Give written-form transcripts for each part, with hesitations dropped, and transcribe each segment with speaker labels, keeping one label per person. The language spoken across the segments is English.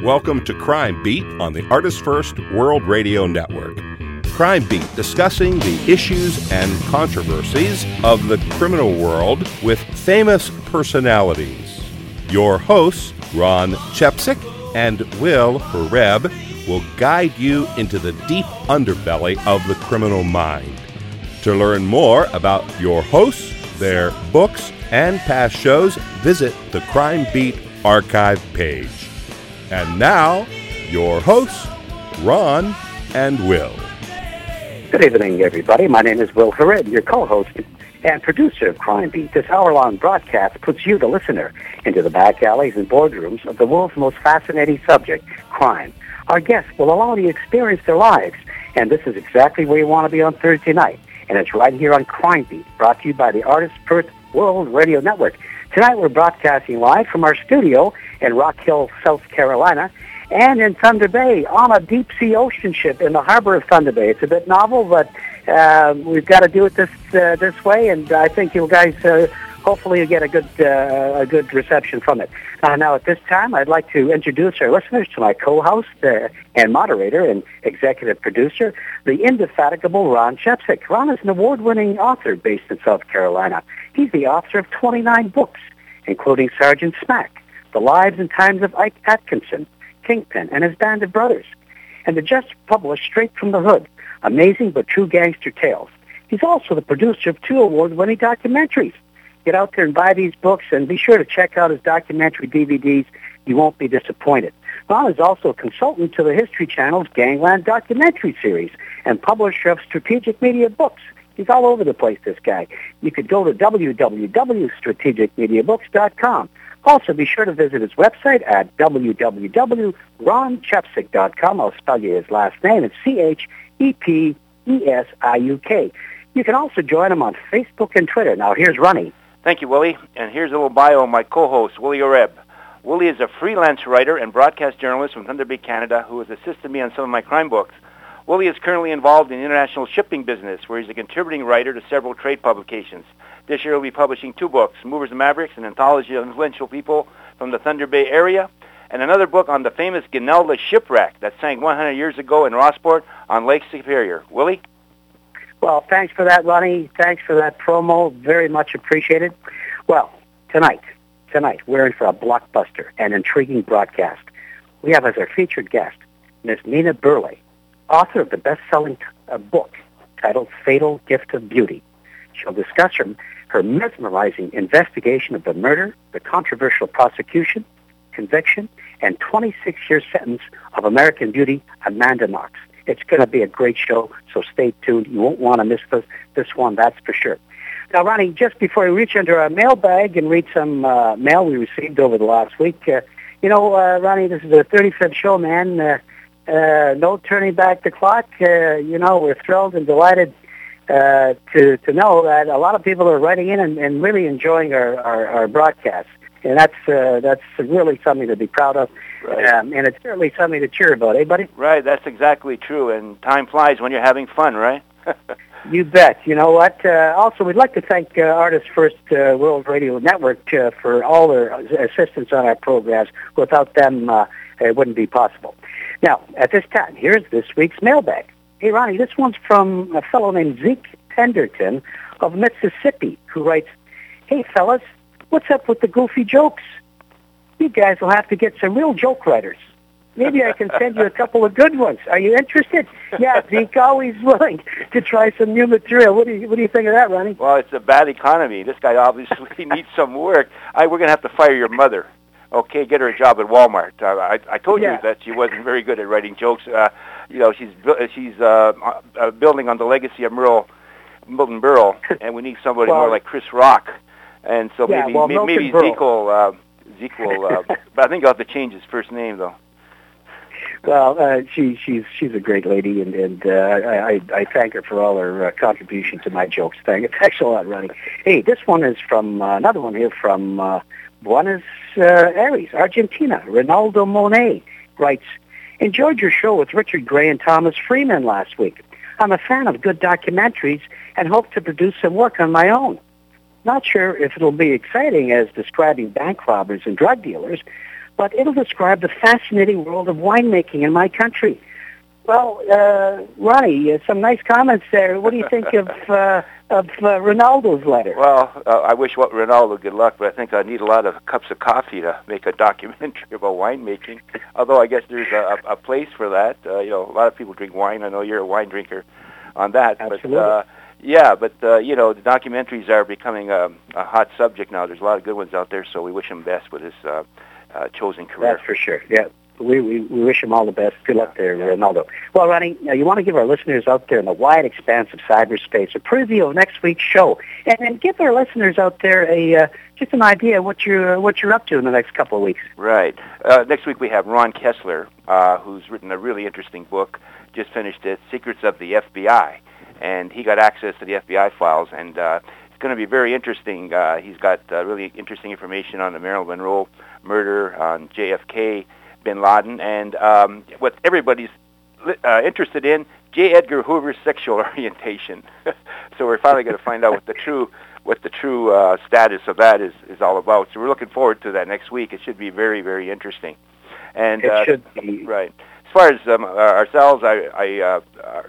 Speaker 1: Welcome to Crime Beat on the Artist First World Radio Network. Crime Beat, discussing the issues and controversies of the criminal world with famous personalities. Your hosts, Ron Chepsick and Will Hareb, will guide you into the deep underbelly of the criminal mind. To learn more about your hosts, their books, and past shows, visit the Crime Beat archive page. And now, your hosts, Ron and Will.
Speaker 2: Good evening, everybody. My name is Will Hareb, your co-host and producer of Crime Beat. This hour-long broadcast puts you, the listener, into the back alleys and boardrooms of the world's most fascinating subject, crime. Our guests will allow you to experience their lives, and this is exactly where you want to be on Thursday night. And it's right here on Crime Beat, brought to you by the Artist First World Radio Network. Tonight we're broadcasting live from our studio in Rock Hill, South Carolina, and in Thunder Bay on a deep-sea ocean ship in the harbor of Thunder Bay. It's a bit novel, but we've got to do it this way, and I think you guys hopefully you'll get a good reception from it. Now, at this time, I'd like to introduce our listeners to my co-host and moderator and executive producer, the indefatigable Ron Chepsick. Ron is an award-winning author based in South Carolina. He's the author of 29 books, including Sergeant Smack, The Lives and Times of Ike Atkinson, Kingpin, and his band of brothers, and the just published Straight from the Hood, Amazing but True Gangster Tales. He's also the producer of 2 award-winning documentaries. Get out there and buy these books, and be sure to check out his documentary DVDs. You won't be disappointed. Ron is also a consultant to the History Channel's Gangland documentary series and publisher of Strategic Media Books. He's all over the place, this guy. You could go to www.strategicmediabooks.com. Also, be sure to visit his website at www.ronchepsick.com. I'll spell you his last name. It's Chepesiuk. You can also join him on Facebook and Twitter. Now, here's Ronnie.
Speaker 3: Thank you, Willie. And here's a little bio of my co-host, Willie Hareb. Willie is a freelance writer and broadcast journalist from Thunder Bay, Canada, who has assisted me on some of my crime books. Willie is currently involved in the international shipping business, where he's a contributing writer to several trade publications. This year he'll be publishing 2 books, Movers and Mavericks, an anthology of influential people from the Thunder Bay area, and another book on the famous Guinelda shipwreck that sank 100 years ago in Rossport on Lake Superior. Willie?
Speaker 2: Well, thanks for that, Ronnie. Thanks for that promo. Very much appreciated. Well, tonight, we're in for a blockbuster and intriguing broadcast. We have as our featured guest, Miss Nina Burleigh, author of the best-selling book titled Fatal Gift of Beauty. She'll discuss her mesmerizing investigation of the murder, the controversial prosecution, conviction, and 26-year sentence of American beauty Amanda Knox. It's going to be a great show, so stay tuned. You won't want to miss this one, that's for sure. Now, Ronnie, just before we reach into our mailbag and read some mail we received over the last week, Ronnie, this is the 35th show, man. No turning back the clock. We're thrilled and delighted to know that a lot of people are writing in and really enjoying our broadcasts. And that's really something to be proud of. Right. And it's certainly something to cheer about, eh, buddy?
Speaker 3: Right, that's exactly true. And time flies when you're having fun, right?
Speaker 2: You bet. You know what? Also, we'd like to thank Artist First World Radio Network for all their assistance on our programs. Without them, it wouldn't be possible. Now, at this time, here's this week's mailbag. Hey, Ronnie, this one's from a fellow named Zeke Penderton of Mississippi, who writes, "Hey, fellas, what's up with the goofy jokes? You guys will have to get some real joke writers. Maybe I can send you a couple of good ones. Are you interested?" Yeah, Zeke, always willing to try some new material. What do you think of that, Ronnie?
Speaker 3: Well, it's a bad economy. This guy obviously needs some work. We're going to have to fire your mother. Okay, get her a job at Walmart. I told you that she wasn't very good at writing jokes. She's building on the legacy of Milton Berle, and we need somebody more like Chris Rock. And so maybe Zeke will. But I think I'll have to change his first name, though.
Speaker 2: Well, she's a great lady, and I thank her for all her contribution to my jokes. Thanks a lot, Ronnie. Hey, this one is from another one here from Buenos Aires, Argentina. Ronaldo Monet writes, "Enjoyed your show with Richard Gray and Thomas Freeman last week. I'm a fan of good documentaries and hope to produce some work on my own. Not sure if it'll be exciting as describing bank robbers and drug dealers, but it'll describe the fascinating world of winemaking in my country. Well, Ronnie, some nice comments there. What do you think of Ronaldo's letter?
Speaker 3: Well, I wish Ronaldo good luck, but I think I need a lot of cups of coffee to make a documentary about winemaking. Although I guess there's a place for that. A lot of people drink wine. I know you're a wine drinker on that.
Speaker 2: Absolutely.
Speaker 3: But the documentaries are becoming a hot subject now. There's a lot of good ones out there, so we wish him best with his chosen career.
Speaker 2: That's for sure. Yeah. We wish him all the best. Good luck there, Ronaldo. Well, Ronnie, you want to give our listeners out there in the wide expanse of cyberspace a preview of next week's show, and give our listeners out there just an idea of what you're up to in the next couple of weeks.
Speaker 3: Right. Next week we have Ron Kessler, who's written a really interesting book. Just finished it, Secrets of the FBI, and he got access to the FBI files, and it's going to be very interesting. He's got really interesting information on the Marilyn Monroe murder, on JFK, Bin Laden, and what everybody's interested in, J. Edgar Hoover's sexual orientation. So we're finally going to find out what the true status of that is all about. So we're looking forward to that next week. It should be very, very interesting. And
Speaker 2: it should be.
Speaker 3: Right. As far as ourselves, I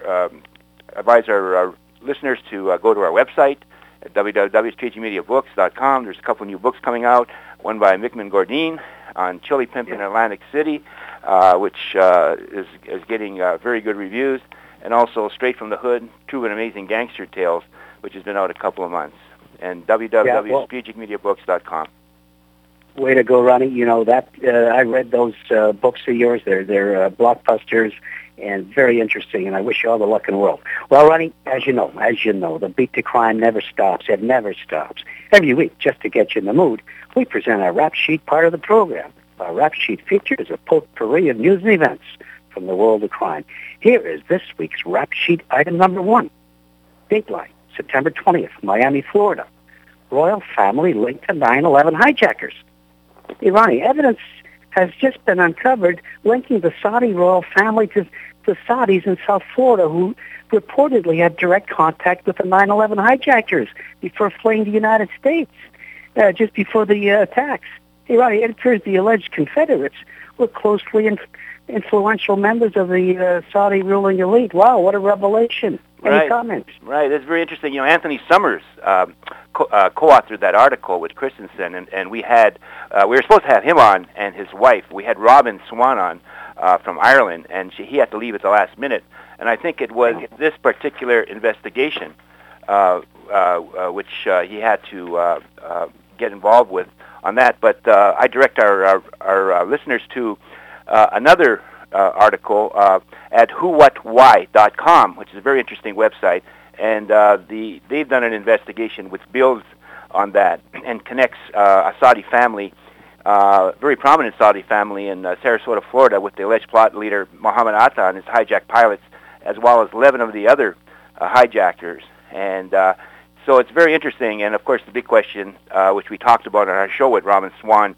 Speaker 3: advise our listeners to go to our website at www.stagingmediabooks.com. There's a couple new books coming out. One by Mickman Gordine on Chili Pimp in Atlantic City, which is getting very good reviews, and also Straight from the Hood, True and Amazing Gangster Tales, which has been out a couple of months, and www.strategicmediabooks.com.
Speaker 2: Way to go, Ronnie. I read those books of yours. They're blockbusters and very interesting, and I wish you all the luck in the world. Well, Ronnie, as you know, the beat to crime never stops. It never stops. Every week, just to get you in the mood, we present our rap sheet part of the program. Our rap sheet features a potpourri of news and events from the world of crime. Here is this week's rap sheet item number 1. Dateline, September 20th, Miami, Florida. Royal family linked to 9/11 hijackers. Hey, Ronnie, evidence has just been uncovered linking the Saudi royal family to Saudis in South Florida who reportedly had direct contact with the 9/11 hijackers before fleeing the United States, just before the attacks. Hey, Ronnie, it appears the alleged Confederates were closely influential members of the Saudi ruling elite. Wow, what a revelation. Any comments?
Speaker 3: Right, that's very interesting. Anthony Summers co-authored that article with Christensen, and we were supposed to have him on and his wife. We had Robin Swan on from Ireland, and he had to leave at the last minute. And I think it was this particular investigation which he had to get involved with on that. But I direct our listeners to another article at whowhatwhy.com, which is a very interesting website, and they've done an investigation which builds on that and connects a Saudi family, very prominent Saudi family in Sarasota, Florida, with the alleged plot leader Mohammed Atta and his hijacked pilots, as well as 11 of the other hijackers. And so it's very interesting, and of course the big question, which we talked about on our show with Robin Swan,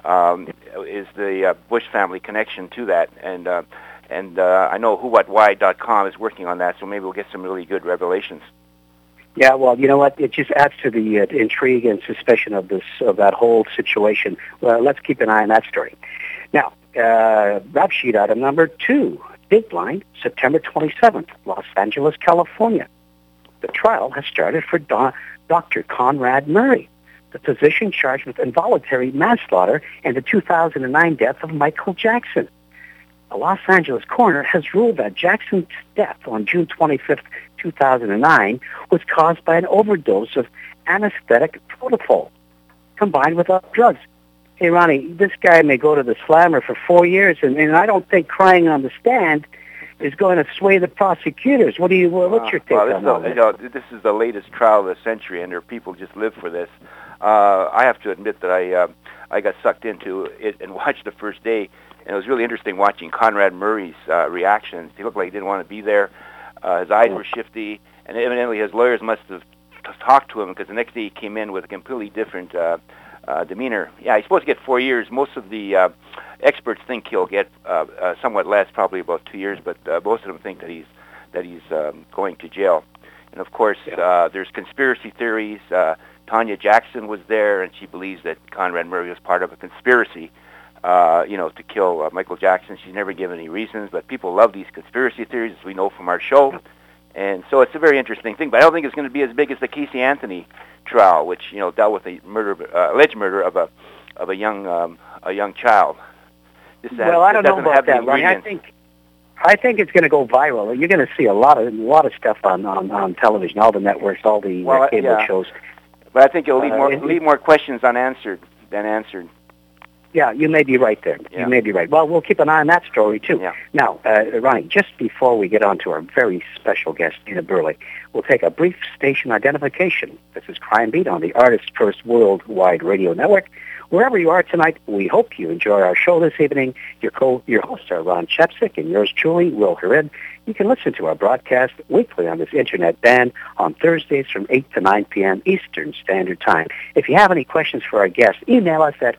Speaker 3: is the Bush family connection to that, and I know whowhatwhy.com is working on that, so maybe we'll get some really good revelations.
Speaker 2: Yeah, well, you know what? It just adds to the intrigue and suspicion of that whole situation. Well, let's keep an eye on that story. Now, rap sheet item number 2, Dateline, September 27th, Los Angeles, California. The trial has started for Dr. Conrad Murray, the physician charged with involuntary manslaughter and the 2009 death of Michael Jackson. A Los Angeles coroner has ruled that Jackson's death on June 25th, 2009 was caused by an overdose of anesthetic propofol combined with other drugs. Hey, Ronnie, this guy may go to the slammer for 4 years, and I don't think crying on the stand is going to sway the prosecutors. What's your take on that?
Speaker 3: This is the latest trial of the century, and there are people just live for this. I have to admit that I got sucked into it and watched the first day, and it was really interesting watching Conrad Murray's reactions. He looked like he didn't want to be there. His eyes were shifty, and evidently his lawyers must have talked to him, because the next day he came in with a completely different demeanor. Yeah, he's supposed to get 4 years. Most of the experts think he'll get somewhat less, probably about 2 years, but most of them think that he's going to jail. And of course, there's conspiracy theories. Tanya Jackson was there, and she believes that Conrad Murray was part of a conspiracy to kill Michael Jackson. She's never given any reasons, but people love these conspiracy theories, as we know from our show. And so it's a very interesting thing, but I don't think it's going to be as big as the Casey Anthony trial, which dealt with the alleged murder of a young child.
Speaker 2: Well, I don't know about that, Ronnie. I think it's going to go viral. You're going to see a lot of stuff on television, all the networks, all the cable shows.
Speaker 3: But I think it'll leave more questions unanswered than answered.
Speaker 2: Yeah, you may be right there. Yeah. You may be right. Well, we'll keep an eye on that story, too. Yeah. Now, Ronnie, just before we get on to our very special guest, Nina Burley, we'll take a brief station identification. This is Crime Beat on the Artist First Worldwide Radio Network. Wherever you are tonight, we hope you enjoy our show this evening. Your hosts are Ron Chepsick and yours truly, Will Herod. You can listen to our broadcast weekly on this internet band on Thursdays from 8 to 9 p.m. Eastern Standard Time. If you have any questions for our guests, email us at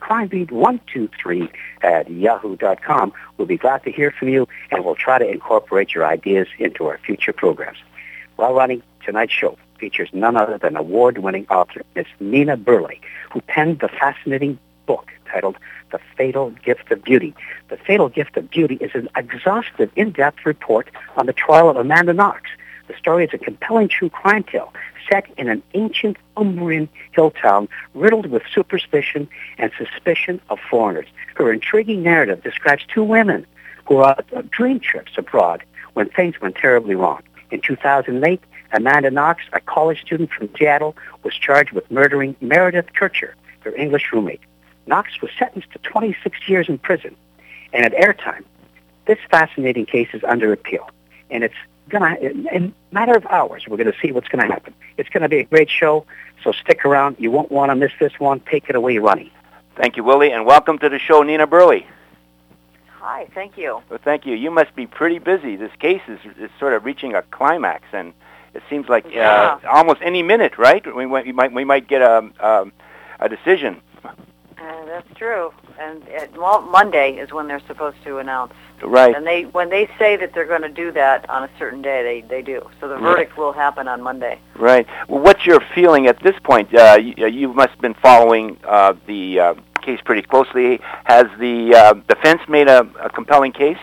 Speaker 2: crimebeat123@yahoo.com. We'll be glad to hear from you, and we'll try to incorporate your ideas into our future programs. Well, Ronnie, tonight's show features none other than award-winning author Miss Nina Burley, who penned the fascinating book titled The Fatal Gift of Beauty. The Fatal Gift of Beauty is an exhaustive, in-depth report on the trial of Amanda Knox. The story is a compelling true crime tale set in an ancient Umbrian hill town riddled with superstition and suspicion of foreigners. Her intriguing narrative describes two women who are on dream trips abroad when things went terribly wrong. In 2008, Amanda Knox, a college student from Seattle, was charged with murdering Meredith Kircher, her English roommate. Knox was sentenced to 26 years in prison. And at airtime, this fascinating case is under appeal. And it's going to, in a matter of hours, we're going to see what's going to happen. It's going to be a great show, so stick around. You won't want to miss this one. Take it away, Ronnie.
Speaker 3: Thank you, Willie, and welcome to the show, Nina Burley.
Speaker 4: Hi, thank you.
Speaker 3: Well, thank you. You must be pretty busy. This case is sort of reaching a climax, and it seems like almost any minute, right? We might get a decision.
Speaker 4: That's true. And Monday is when they're supposed to announce.
Speaker 3: Right.
Speaker 4: And when they say that they're going to do that on a certain day, they do. So the verdict will happen on Monday.
Speaker 3: Right. Well, what's your feeling at this point? You must have been following the case pretty closely. Has the defense made a compelling case?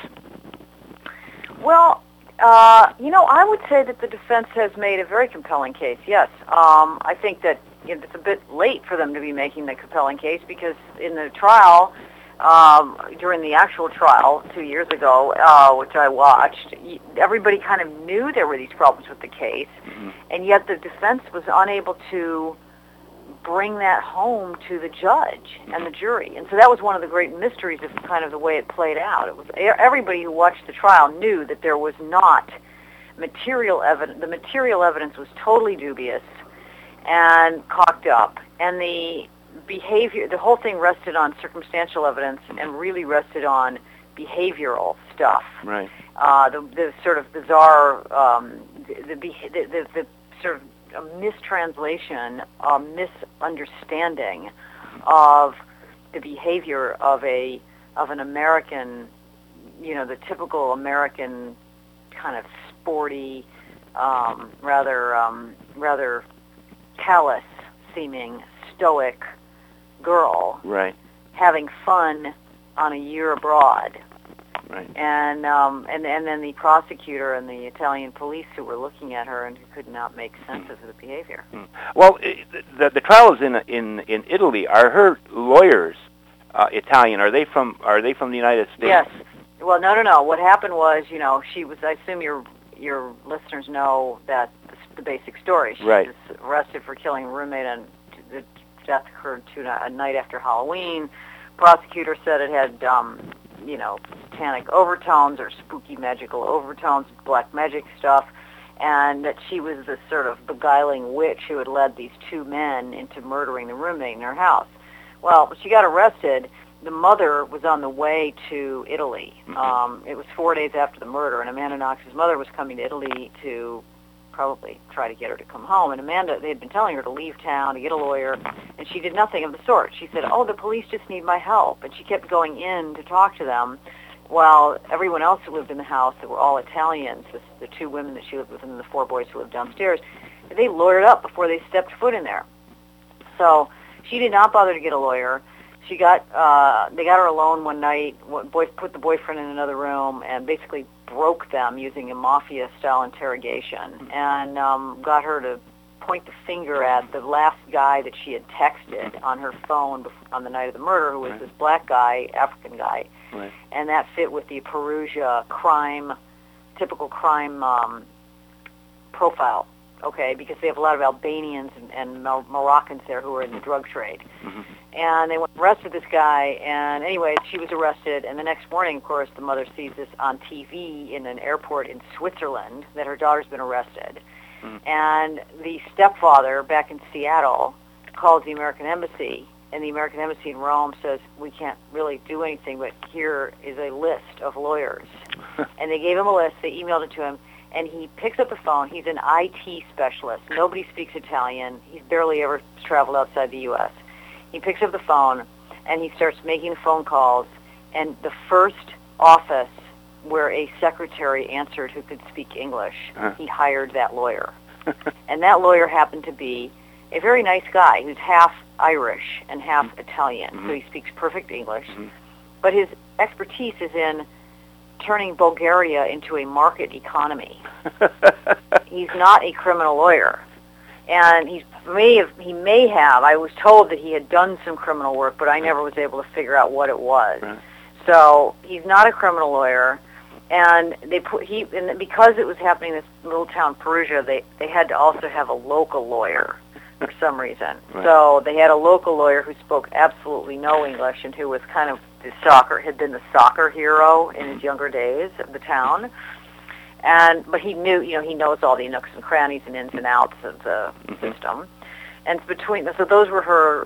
Speaker 4: Well, I would say that the defense has made a very compelling case, yes. I think that it's a bit late for them to be making the compelling case because in the trial, during the actual trial 2 years ago, which I watched, everybody kind of knew there were these problems with the case, and yet the defense was unable to bring that home to the judge and the jury. And so that was one of the great mysteries of kind of the way it played out. It was everybody who watched the trial knew that there was not material evidence. The material evidence was totally dubious and cocked up. And the behavior, the whole thing rested on circumstantial evidence and really rested on behavioral stuff.
Speaker 3: Right.
Speaker 4: The sort of bizarre, the sort of a mistranslation, a misunderstanding of the behavior of an American, the typical American kind of sporty, rather callous-seeming, stoic girl,
Speaker 3: right,
Speaker 4: having fun on a year abroad.
Speaker 3: Right.
Speaker 4: And then the prosecutor and the Italian police who were looking at her and who could not make sense of the behavior.
Speaker 3: Well, the trial is in Italy. Are her lawyers Italian? Are they from the United States?
Speaker 4: Yes. Well, no. What happened was, she was. I assume your listeners know that the basic story. She was arrested for killing a roommate, and the death occurred a night after Halloween. Prosecutor said it had satanic overtones or spooky magical overtones, black magic stuff, and that she was this sort of beguiling witch who had led these two men into murdering the roommate in her house. Well, when she got arrested, the mother was on the way to Italy. It was 4 days after the murder, and Amanda Knox's mother was coming to Italy to probably try to get her to come home. And Amanda, they had been telling her to leave town, to get a lawyer, and she did nothing of the sort. She said, the police just need my help. And she kept going in to talk to them, while everyone else who lived in the house, that were all Italians, the two women that she lived with and the four boys who lived downstairs, they lawyered up before they stepped foot in there. So she did not bother to get a lawyer. they got her alone one night, put the boyfriend in another room, and basically broke them using a mafia-style interrogation, and got her to point the finger at the last guy that she had texted on her phone on the night of the murder, who was this black guy, African guy, and that fit with the Perugia typical crime profile. Okay, because they have a lot of Albanians and Moroccans there who are in the drug trade. And they arrested this guy, and anyway, she was arrested, and the next morning, of course, the mother sees this on TV in an airport in Switzerland, that her daughter's been arrested. And the stepfather back in Seattle calls the American Embassy, and the American Embassy in Rome says, we can't really do anything, but here is a list of lawyers. And they gave him a list, they emailed it to him, and he picks up the phone. He's an IT specialist. Nobody speaks Italian. He's barely ever traveled outside the U.S. He picks up the phone, and he starts making phone calls, and the first office where a secretary answered who could speak English, he hired that lawyer. And that lawyer happened to be a very nice guy who's half Irish and half Italian, so he speaks perfect English. But his expertise is in turning Bulgaria into a market economy. He's not a criminal lawyer. And he may have, I was told that he had done some criminal work, but I never was able to figure out what it was. So he's not a criminal lawyer. And because it was happening in this little town, Perugia, they had to also have a local lawyer for some reason. So they had a local lawyer who spoke absolutely no English and who was kind of had been the soccer hero in his younger days of the town. But he knew, he knows all the nooks and crannies and ins and outs of the system. And so those were her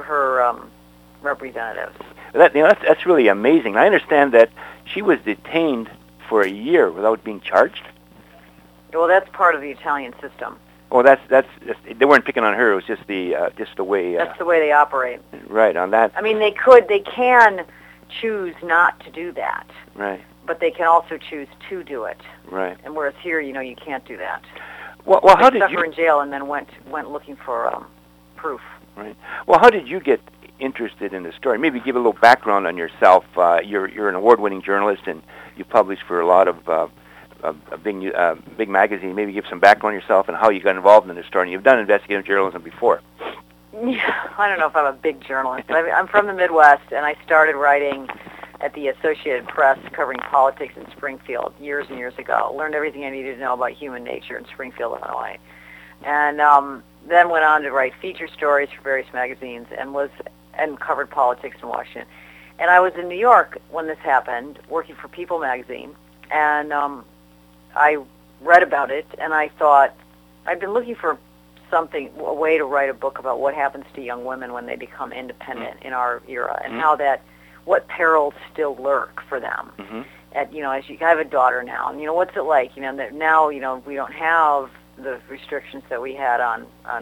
Speaker 4: representatives.
Speaker 3: That's really amazing. I understand that she was detained for a year without being charged.
Speaker 4: Well, that's part of the Italian system.
Speaker 3: Well, that's they weren't picking on her. It was just the way.
Speaker 4: That's the way they operate.
Speaker 3: Right on that.
Speaker 4: I mean, they can choose not to do that.
Speaker 3: Right.
Speaker 4: But they can also choose to do it.
Speaker 3: Right.
Speaker 4: And whereas here, you can't do that.
Speaker 3: Well, how did you?
Speaker 4: Stuck her in jail and then went looking for proof.
Speaker 3: Right. Well, how did you get interested in the story? Maybe give a little background on yourself. You're an award-winning journalist, and you publish for a lot of big magazine. Maybe give some background on yourself and how you got involved in the story. And you've done investigative journalism before.
Speaker 4: Yeah, I don't know if I'm a big journalist. I'm from the Midwest, and I started writing at the Associated Press covering politics in Springfield years and years ago. Learned everything I needed to know about human nature in Springfield, Illinois. And then went on to write feature stories for various magazines and covered politics in Washington. And I was in New York when this happened, working for People magazine, and I read about it, and I thought, I'd been looking for a way to write a book about what happens to young women when they become independent in our era, and what perils still lurk for them. As I have a daughter now, and what's it like? That now we don't have the restrictions that we had on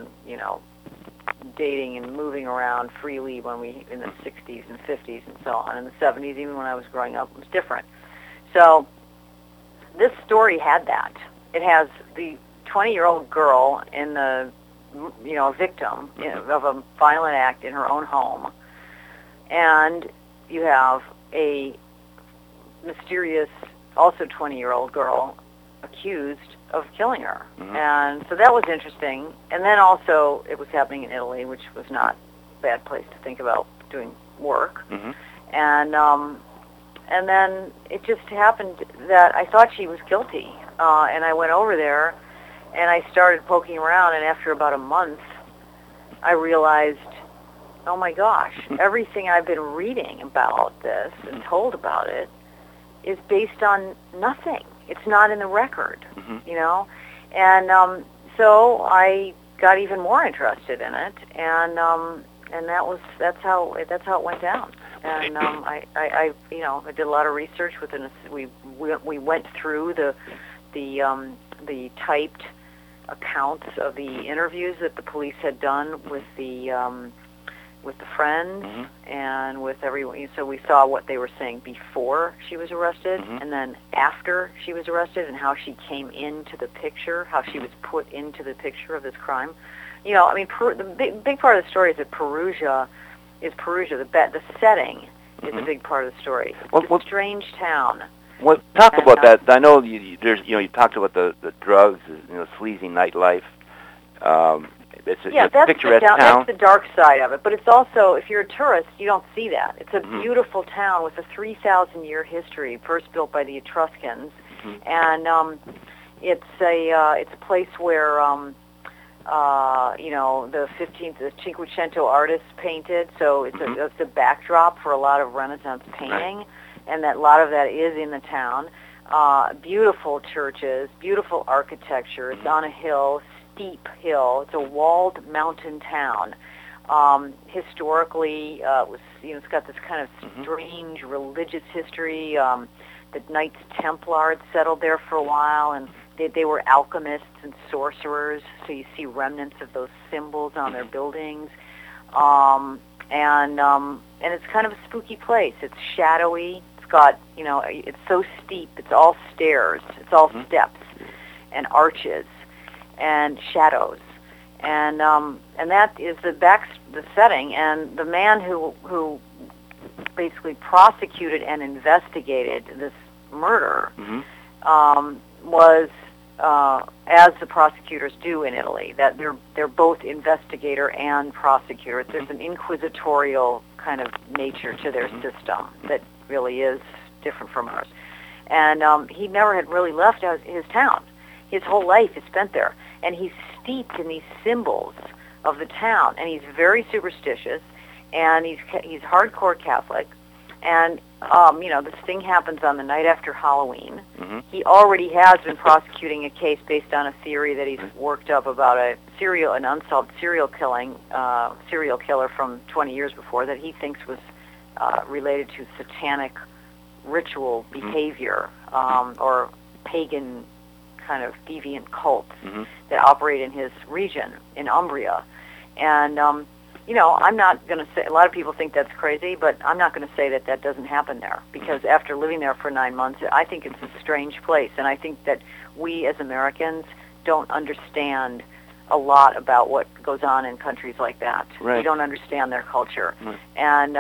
Speaker 4: dating and moving around freely when we in the 60s and 50s and so on. In the 70s, even when I was growing up, it was different. So this story had that. It has the 20-year-old girl in the victim of a violent act in her own home, and you have a mysterious, also 20-year-old girl accused of killing her. And so that was interesting. And then also it was happening in Italy, which was not a bad place to think about doing work. And then it just happened that I thought she was guilty. And I went over there and I started poking around, and after about a month I realized, oh my gosh, everything I've been reading about this and told about it is based on nothing. It's not in the record, and so I got even more interested in it, and that's how it went down. And I did a lot of research we went through the typed accounts of the interviews that the police had done with the friends and with everyone. So we saw what they were saying before she was arrested and then after she was arrested, and how she came into the picture, how she was put into the picture of this crime. The big part of the story is that Perugia is Perugia. The setting is a big part of the story. It's a strange town.
Speaker 3: Well, talk about that. I know you talked about the drugs, sleazy nightlife. It's a picturesque town.
Speaker 4: That's the dark side of it. But it's also, if you're a tourist, you don't see that. It's a beautiful town with a 3,000-year history, first built by the Etruscans, and it's a place where the Cinquecento artists painted. So it's a backdrop for a lot of Renaissance painting, and that a lot of that is in the town. Beautiful churches, beautiful architecture. It's on a hill. Steep hill. It's a walled mountain town. Historically, it's got this kind of strange religious history. The Knights Templar had settled there for a while, and they were alchemists and sorcerers. So you see remnants of those symbols on their buildings, and it's kind of a spooky place. It's shadowy. It's got it's so steep. It's all stairs. It's all steps and arches and shadows, and that is the setting. And the man who basically prosecuted and investigated this murder was, as the prosecutors do in Italy, that they're both investigator and prosecutor. There's an inquisitorial kind of nature to their system that really is different from ours. And he never had really left his town. His whole life is spent there. And he's steeped in these symbols of the town, and he's very superstitious, and he's hardcore Catholic, and this thing happens on the night after Halloween. He already has been prosecuting a case based on a theory that he's worked up about an unsolved serial killer from 20 years before that he thinks was related to satanic ritual behavior or pagan kind of deviant cults that operate in his region in Umbria. And I'm not going to say, a lot of people think that's crazy, but I'm not going to say that doesn't happen there, because after living there for 9 months, I think it's a strange place, and I think that we as Americans don't understand a lot about what goes on in countries like that. We don't understand their culture. And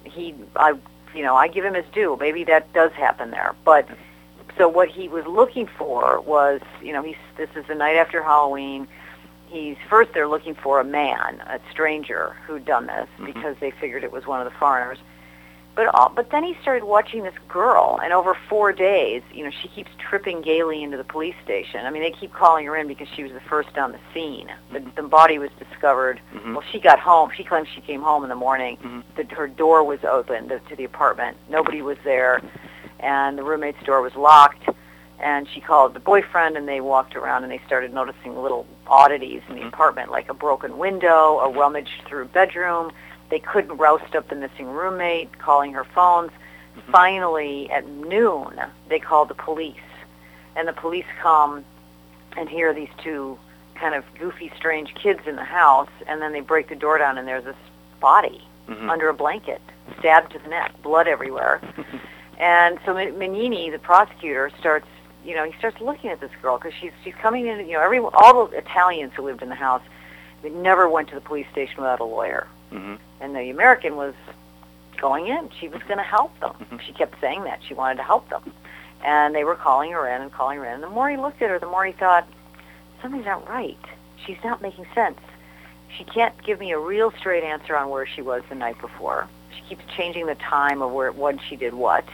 Speaker 4: I give him his due. Maybe that does happen there, but so what he was looking for was, this is the night after Halloween. They're looking for a man, a stranger, who'd done this because they figured it was one of the foreigners. But then he started watching this girl, and over 4 days, she keeps tripping gaily into the police station. I mean, they keep calling her in because she was the first on the scene. The body was discovered. Well, she got home. She claims she came home in the morning. Her door was open to the apartment. Nobody was there. And the roommate's door was locked, and she called the boyfriend, and they walked around, and they started noticing little oddities in the apartment, like a broken window, a rummaged through bedroom. They couldn't roust up the missing roommate, calling her phones. Finally, at noon, they called the police, and the police come and hear these two kind of goofy, strange kids in the house, and then they break the door down, and there's this body under a blanket, stabbed to the neck, blood everywhere. And so Mignini, the prosecutor, starts looking at this girl because she's coming in. All the Italians who lived in the house, they never went to the police station without a lawyer. And the American was going in. She was going to help them. She kept saying that she wanted to help them, and they were calling her in. And the more he looked at her, the more he thought, something's not right. She's not making sense. She can't give me a real straight answer on where she was the night before. She keeps changing the time of when she did what.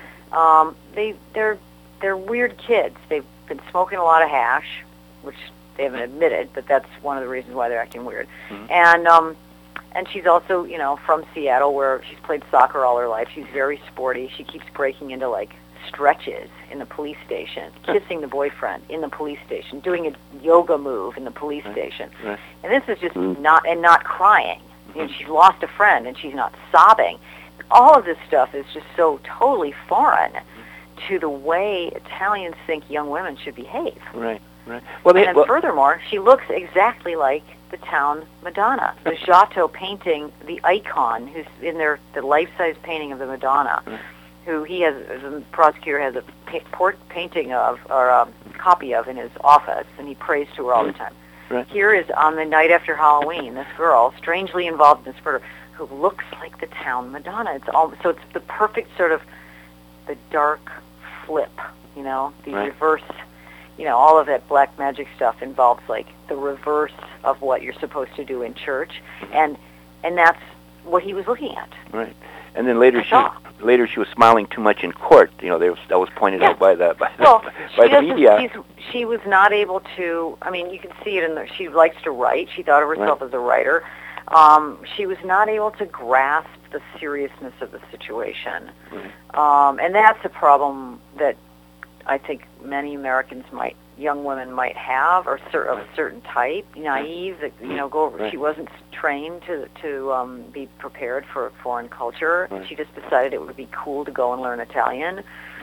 Speaker 4: They're weird kids. They've been smoking a lot of hash, which they haven't admitted, but that's one of the reasons why they're acting weird. And she's also, from Seattle, where she's played soccer all her life. She's very sporty. She keeps breaking into stretches in the police station, kissing the boyfriend in the police station, doing a yoga move in the police station. And this is just not crying. She's lost a friend, and she's not sobbing. All of this stuff is just so totally foreign to the way Italians think young women should behave. Well, furthermore, she looks exactly like the town Madonna. The Giotto painting, the icon, who's in there, the life-size painting of the Madonna, who the prosecutor has a painting of, or a copy of, in his office, and he prays to her all the time. Here is on the night after Halloween, this girl, strangely involved in this murder, who looks like the town Madonna. So it's the perfect sort of the dark flip, the
Speaker 3: right.
Speaker 4: reverse. All of that black magic stuff involves like the reverse of what you're supposed to do in church, and that's what he was looking at.
Speaker 3: Right. And then later she was smiling too much in court. That was pointed out by the media.
Speaker 4: She was not able to. I mean, you can see it she likes to write. She thought of herself as a writer. She was not able to grasp the seriousness of the situation, and that's a problem that I think many Americans young women might have, or of a certain type, naive. That she wasn't trained to be prepared for foreign culture. Right. She just decided it would be cool to go and learn Italian,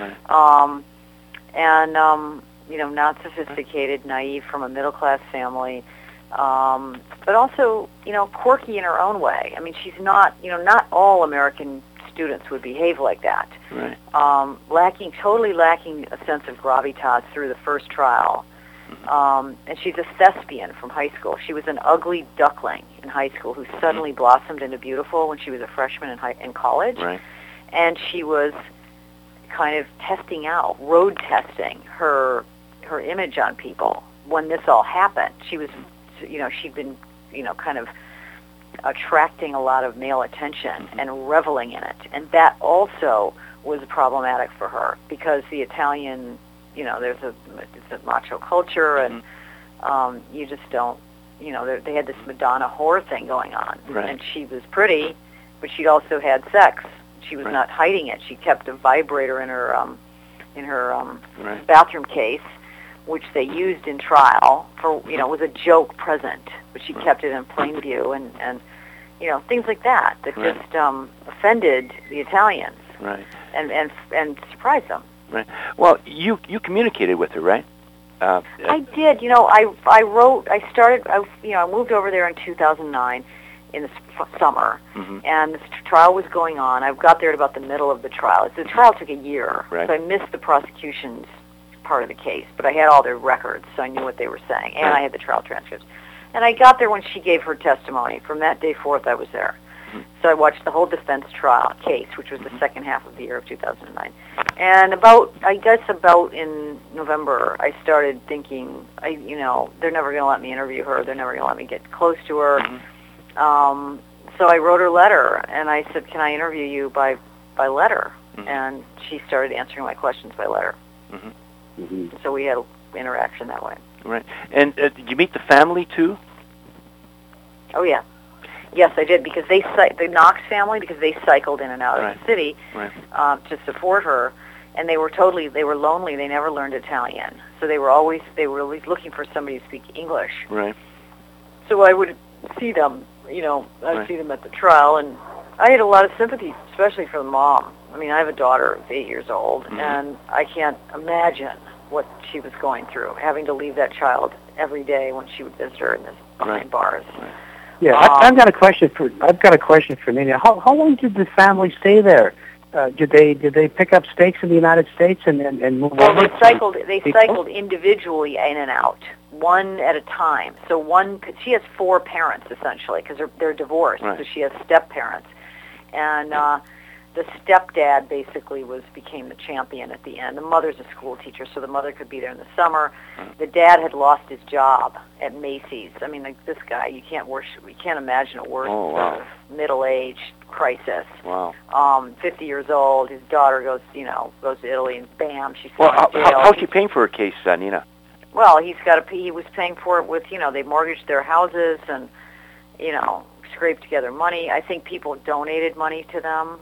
Speaker 4: not sophisticated, naive from a middle class family, but also quirky in her own way. I mean, she's not not all American students would behave like that.
Speaker 3: Right.
Speaker 4: Totally lacking a sense of gravitas through the first trial. And she's a thespian from high school. She was an ugly duckling in high school who suddenly blossomed into beautiful when she was a freshman in college.
Speaker 3: Right.
Speaker 4: And she was kind of road testing her image on people when this all happened. She was, she'd been, kind of attracting a lot of male attention and reveling in it. And that also was problematic for her because the Italian, it's a macho culture, and you just don't, they had this Madonna whore thing going on.
Speaker 3: Right.
Speaker 4: And she was pretty, but she'd also had sex. She was not hiding it. She kept a vibrator in her bathroom case, which they used in trial for, it was a joke present, but she kept it in plain view, and things like that just offended the Italians,
Speaker 3: right,
Speaker 4: and surprised them.
Speaker 3: Right. Well, you communicated with her, right?
Speaker 4: I did. I wrote. I moved over there in 2009 in the summer, and the trial was going on. I got there at about the middle of the trial. The trial took a year,
Speaker 3: right.
Speaker 4: So I missed the prosecution's part of the case, but I had all their records, so I knew what they were saying, and I had the trial transcripts. And I got there when she gave her testimony. From that day forth, I was there. So I watched the whole defense trial case, which was the second half of the year of 2009. And about in November, I started thinking, they're never going to let me interview her. They're never going to let me get close to her. So I wrote her a letter, and I said, can I interview you by letter? And she started answering my questions by letter. So we had interaction that way.
Speaker 3: Right. And did you meet the family, too?
Speaker 4: Oh, yeah. Yes, I did, because the Knox family, because they cycled in and out of the city to support her, and they were lonely. They never learned Italian, so they were always looking for somebody to speak English.
Speaker 3: Right.
Speaker 4: So I would see them, I'd see them at the trial, and I had a lot of sympathy, especially for the mom. I mean, I have a daughter who's 8 years old, and I can't imagine what she was going through, having to leave that child every day when she would visit her in this behind bars.
Speaker 3: Right.
Speaker 2: Yeah, I've got a question for Nina. How long did the family stay there? Did they pick up stakes in the United States and move over?
Speaker 4: They cycled individually in and out, one at a time. So she has four parents essentially because they're divorced, so she has step parents, and the stepdad basically became the champion at the end. The mother's a school teacher, so the mother could be there in the summer. The dad had lost his job at Macy's. I mean, this guy, you can't imagine a worse sort of middle-aged crisis.
Speaker 3: Wow.
Speaker 4: 50 years old, his daughter goes to Italy, and bam, she's
Speaker 3: in jail. How's she paying for her case, Nina?
Speaker 4: Well, he was paying for it with, they mortgaged their houses and, scraped together money. I think people donated money to them,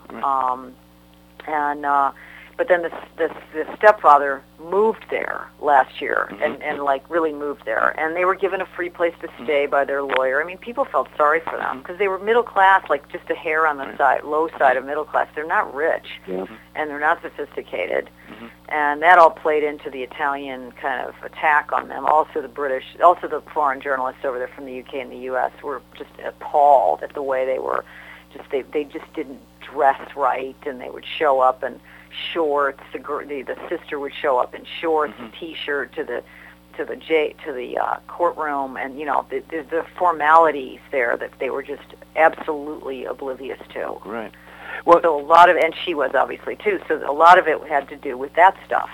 Speaker 4: but then the stepfather moved there last year and like really moved there, and they were given a free place to stay by their lawyer. I mean, people felt sorry for them because they were middle class, like just a hair on the low side of middle class. They're not rich, and they're not sophisticated, and that all played into the Italian kind of attack on them. Also the British, also the foreign journalists over there from the UK and the US were just appalled at the way they were they just didn't dress right, and they would show up in shorts. The sister would show up in shorts and T-shirt to the the courtroom, and the formalities there that they were just absolutely oblivious to.
Speaker 3: Right.
Speaker 4: Well, so a lot of, and she was obviously too. So a lot of it had to do with that stuff.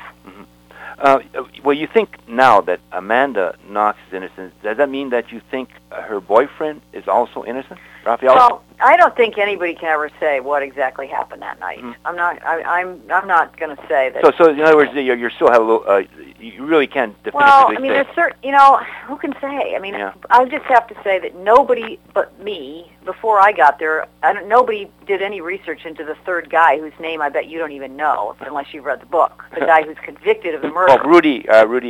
Speaker 3: Mm-hmm. Well, you think now that Amanda Knox is innocent, does that mean that you think her boyfriend is also innocent, Raphael?
Speaker 4: Well, I don't think anybody can ever say what exactly happened that night. Mm-hmm. I'm not going to say that.
Speaker 3: So in other words, you're still have a little. You really can't definitively
Speaker 4: Well, I mean,
Speaker 3: say.
Speaker 4: there's certain. Who can say? I mean, I just have to say that nobody but me, before I got there, nobody did any research into the third guy whose name I bet you don't even know unless you've read the book. The guy who's convicted of the murder.
Speaker 3: Oh, Rudy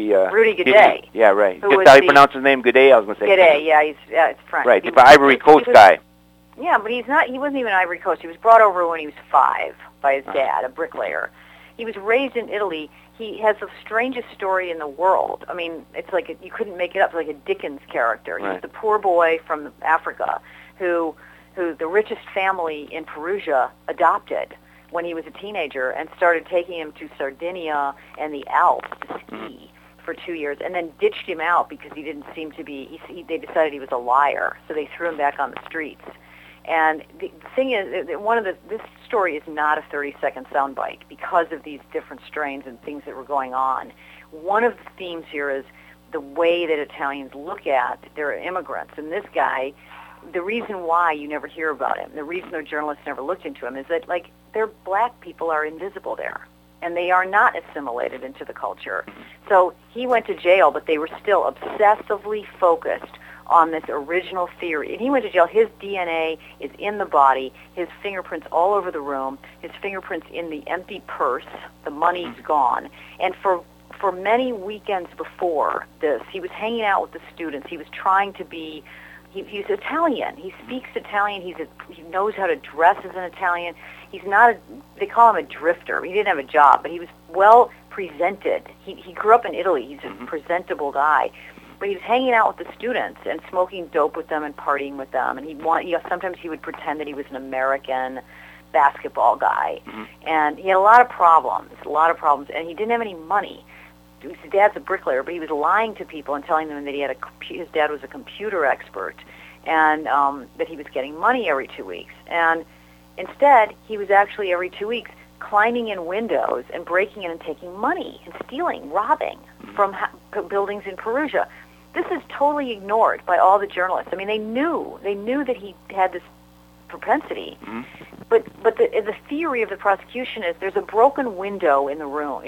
Speaker 3: Gaudet. Yeah, right. That's how you pronounce his name, Gaudet. I was going to say.
Speaker 4: Gaudet. Yeah, it's French.
Speaker 3: Right, the Ivory Coast guy.
Speaker 4: Yeah, but he wasn't even Ivory Coast. He was brought over when he was 5 by his dad, a bricklayer. He was raised in Italy. He has the strangest story in the world. I mean, it's like you couldn't make it up. It's like a Dickens character. Right. He was the poor boy from Africa who the richest family in Perugia adopted when he was a teenager and started taking him to Sardinia and the Alps to ski for 2 years, and then ditched him out because he didn't seem to be. They decided he was a liar, so they threw him back on the streets. And the thing is, this story is not a 30-second soundbite because of these different strains and things that were going on. One of the themes here is the way that Italians look at their immigrants. And this guy, the reason why you never hear about him, the reason the journalists never looked into him, is that their black people are invisible there, and they are not assimilated into the culture. So he went to jail, but they were still obsessively focused on this original theory. And he went to jail. His DNA is in the body, his fingerprints all over the room, his fingerprints in the empty purse, the money's gone. And for many weekends before this, he was hanging out with the students. He was trying to be, he's Italian. He speaks Italian. He knows how to dress as an Italian. He's not they call him a drifter. He didn't have a job, but he was well presented. He grew up in Italy. He's a presentable guy. But he was hanging out with the students and smoking dope with them and partying with them. And sometimes he would pretend that he was an American basketball guy. Mm-hmm. And he had a lot of problems. And he didn't have any money. His dad's a bricklayer, but he was lying to people and telling them that his dad was a computer expert and that he was getting money every 2 weeks. And instead, he was actually every 2 weeks climbing in windows and breaking in and taking money and stealing, robbing from buildings in Perugia. This is totally ignored by all the journalists. I mean, they knew that he had this propensity, but the theory of the prosecution is there's a broken window in a room,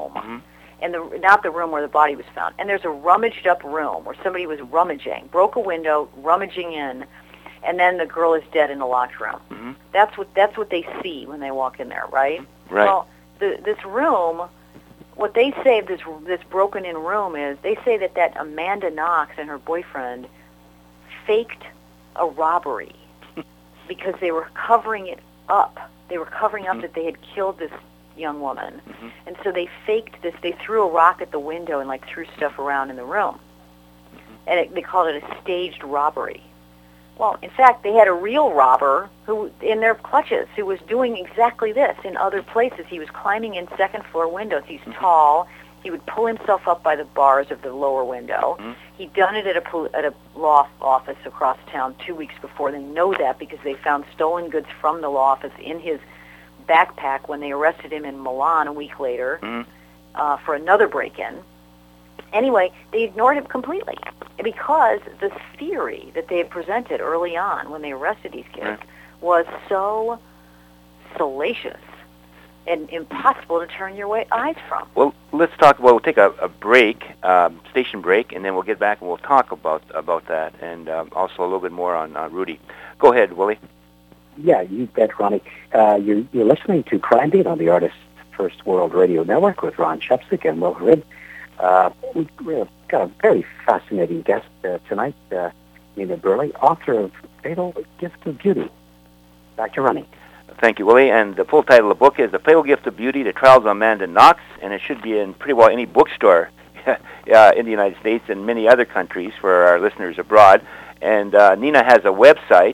Speaker 4: and not the room where the body was found, and there's a rummaged up room where somebody was broke a window, rummaging in, and then the girl is dead in the locked room. Mm-hmm. That's what they see when they walk in there, right?
Speaker 3: Right.
Speaker 4: Well, this room. What they say this broken in room is, they say that Amanda Knox and her boyfriend faked a robbery because they were covering it up. They were covering up that they had killed this young woman. Mm-hmm. And so they faked this. They threw a rock at the window and threw stuff around in the room. Mm-hmm. And they called it a staged robbery. Well, in fact, they had a real robber who, in their clutches, who was doing exactly this in other places. He was climbing in second-floor windows. He's tall. He would pull himself up by the bars of the lower window. Mm-hmm. He'd done it at a law office across town 2 weeks before. They know that because they found stolen goods from the law office in his backpack when they arrested him in Milan a week later for another break-in. Anyway, they ignored him completely because the theory that they had presented early on when they arrested these kids was so salacious and impossible to turn your eyes from.
Speaker 3: Well, let's talk. Well, we'll take a break, station break, and then we'll get back and we'll talk about that, and also a little bit more on Rudy. Go ahead, Willie.
Speaker 2: Yeah, you bet, Ronnie. You're listening to Crime Beat on the Artists First World Radio Network with Ron Shepsick and Will Harid. We've got a very fascinating guest tonight, Nina Burley, author of Fatal Gift of Beauty. Back to Ronnie.
Speaker 3: Thank you, Willie. And the full title of the book is The Fatal Gift of Beauty, The Trials of Amanda Knox, and it should be in pretty well any bookstore in the United States and many other countries for our listeners abroad. And Nina has a website,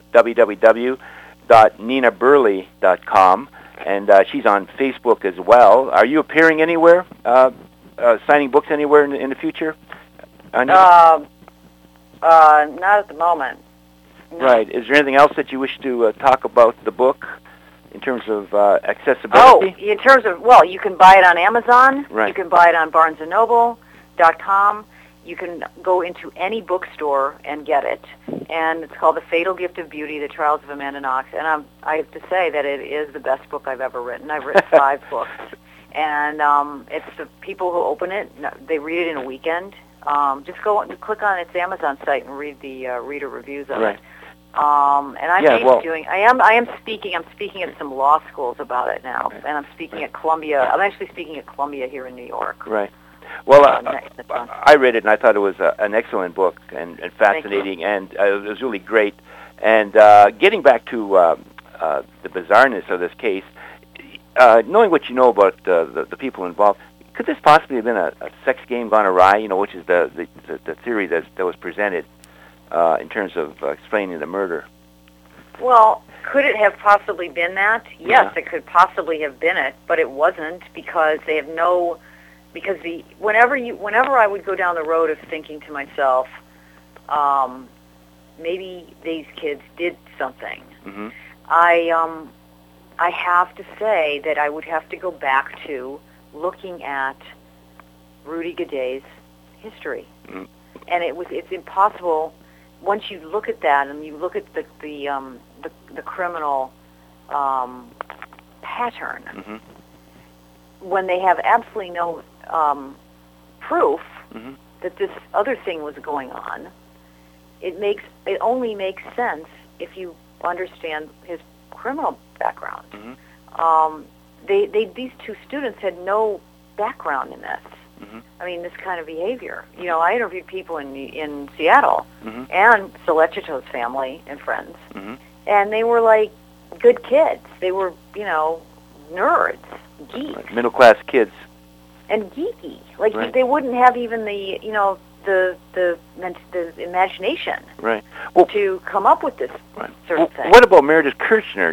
Speaker 3: www.ninaburley.com, and she's on Facebook as well. Are you appearing anywhere? Signing books anywhere in the future?
Speaker 4: Not at the moment. No.
Speaker 3: Right. Is there anything else that you wish to talk about the book in terms of accessibility?
Speaker 4: Oh, in terms of, well, you can buy it on Amazon.
Speaker 3: Right.
Speaker 4: You can buy it on BarnesandNoble.com. You can go into any bookstore and get it. And it's called The Fatal Gift of Beauty, The Trials of Amanda Knox. And I have to say that it is the best book I've ever written. I've written 5 books. And it's the people who open it, they read it in a weekend. Just go and click on its Amazon site and read the reader reviews of it. And I am speaking at some law schools about it now, and I'm speaking at Columbia. I'm actually speaking at Columbia here in New York.
Speaker 3: Right. Well, I read it and I thought it was an excellent book and fascinating, and it was really great. And getting back to the bizarreness of this case, knowing what you know about the people involved, could this possibly have been a sex game gone awry? You know, which is the theory that was presented in terms of explaining the murder. Well,
Speaker 4: could it have possibly been that? Yes, it could possibly have been it, but it wasn't, because they have no. Because whenever I would go down the road of thinking to myself, maybe these kids did something.
Speaker 3: Mm-hmm.
Speaker 4: I have to say that I would have to go back to looking at Rudy Guedet's history, and it's impossible once you look at that and you look at the criminal pattern.
Speaker 3: Mm-hmm.
Speaker 4: When they have absolutely no proof
Speaker 3: mm-hmm.
Speaker 4: that this other thing was going on, it only makes sense if you understand his criminal background.
Speaker 3: Mm-hmm.
Speaker 4: These 2 students had no background in this.
Speaker 3: Mm-hmm.
Speaker 4: I mean, this kind of behavior. You know, I interviewed people in Seattle
Speaker 3: mm-hmm.
Speaker 4: and Solecito's family and friends,
Speaker 3: mm-hmm.
Speaker 4: and they were like good kids. They were, nerds, geeks,
Speaker 3: right. Middle-class kids,
Speaker 4: and geeky. Like
Speaker 3: right.
Speaker 4: They wouldn't have even the imagination
Speaker 3: right.
Speaker 4: to come up with this
Speaker 3: right.
Speaker 4: sort of thing.
Speaker 3: What about Meredith Kirchner?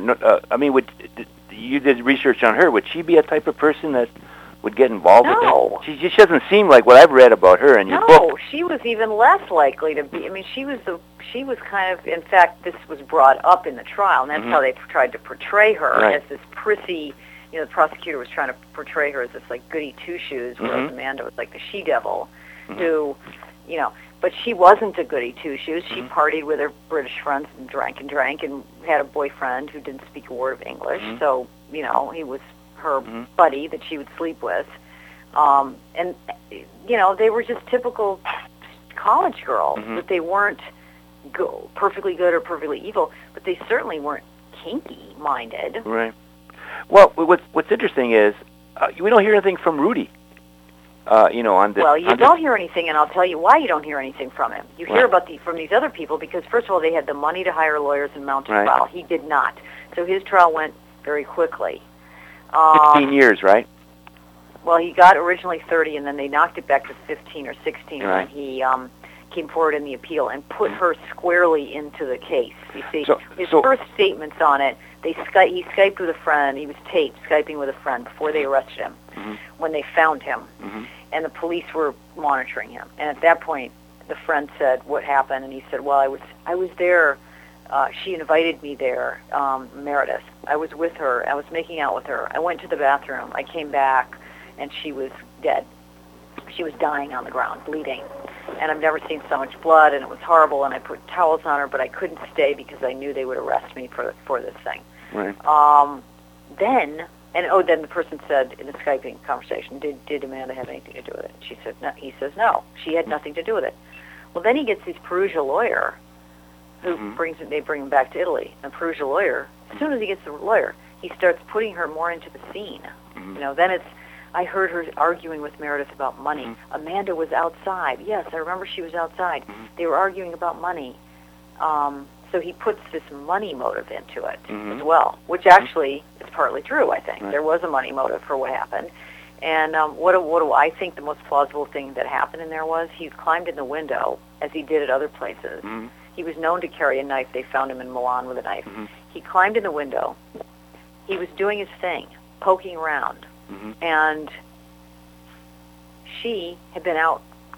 Speaker 3: You did research on her. Would she be a type of person that would get involved with that? She just doesn't seem like what I've read about her in your book.
Speaker 4: No, she was even less likely to be. I mean, she was kind of. In fact, this was brought up in the trial, and that's
Speaker 3: mm-hmm.
Speaker 4: how they tried to portray her
Speaker 3: right.
Speaker 4: as this prissy. The prosecutor was trying to portray her as this like goody two-shoes, whereas
Speaker 3: mm-hmm.
Speaker 4: Amanda was like the she-devil,
Speaker 3: mm-hmm.
Speaker 4: who, but she wasn't a goody two-shoes. She
Speaker 3: mm-hmm.
Speaker 4: partied with her British friends and drank and had a boyfriend who didn't speak a word of English.
Speaker 3: Mm-hmm.
Speaker 4: So, he was her
Speaker 3: mm-hmm.
Speaker 4: buddy that she would sleep with. And, they were just typical college girls,
Speaker 3: mm-hmm.
Speaker 4: but they weren't perfectly good or perfectly evil, but they certainly weren't kinky-minded.
Speaker 3: Right. Well, what's interesting is we don't hear anything from Rudy. On the.
Speaker 4: Well, you don't hear anything, and I'll tell you why you don't hear anything from him. You hear from these other people because, first of all, they had the money to hire lawyers and mount a trial. He did not, so his trial went very quickly.
Speaker 3: 15 years, right?
Speaker 4: Well, he got originally 30, and then they knocked it back to 15 or 16
Speaker 3: right.
Speaker 4: when he came forward in the appeal and put her squarely into the case. You see, his first statements on it. He Skyped with a friend. He was taped Skyping with a friend before they arrested him.
Speaker 3: Mm-hmm.
Speaker 4: When they found him,
Speaker 3: mm-hmm.
Speaker 4: and the police were monitoring him. And at that point, the friend said, "What happened?" And he said, "Well, I was there. She invited me there, Meredith. I was with her. I was making out with her. I went to the bathroom. I came back, and she was dead. She was dying on the ground, bleeding. And I've never seen so much blood, and it was horrible. And I put towels on her, but I couldn't stay because I knew they would arrest me for this thing."
Speaker 3: Right.
Speaker 4: Then the person said in the Skyping conversation, did Amanda have anything to do with it? She said no. He says no. She had nothing to do with it. Well, then he gets this Perugia lawyer who
Speaker 3: mm-hmm.
Speaker 4: they bring him back to Italy. And Perugia lawyer, as soon as he gets the lawyer, he starts putting her more into the scene.
Speaker 3: Mm-hmm.
Speaker 4: Then I heard her arguing with Meredith about money.
Speaker 3: Mm-hmm.
Speaker 4: Amanda was outside. Yes, I remember she was outside.
Speaker 3: Mm-hmm.
Speaker 4: They were arguing about money. So he puts this money motive into it
Speaker 3: mm-hmm.
Speaker 4: as well, which actually is partly true, I think.
Speaker 3: Right.
Speaker 4: There was a money motive for what happened. And what do I think the most plausible thing that happened in there was he climbed in the window, as he did at other places.
Speaker 3: Mm-hmm.
Speaker 4: He was known to carry a knife. They found him in Milan with a knife.
Speaker 3: Mm-hmm.
Speaker 4: He climbed in the window. He was doing his thing, poking around.
Speaker 3: Mm-hmm.
Speaker 4: And she had been out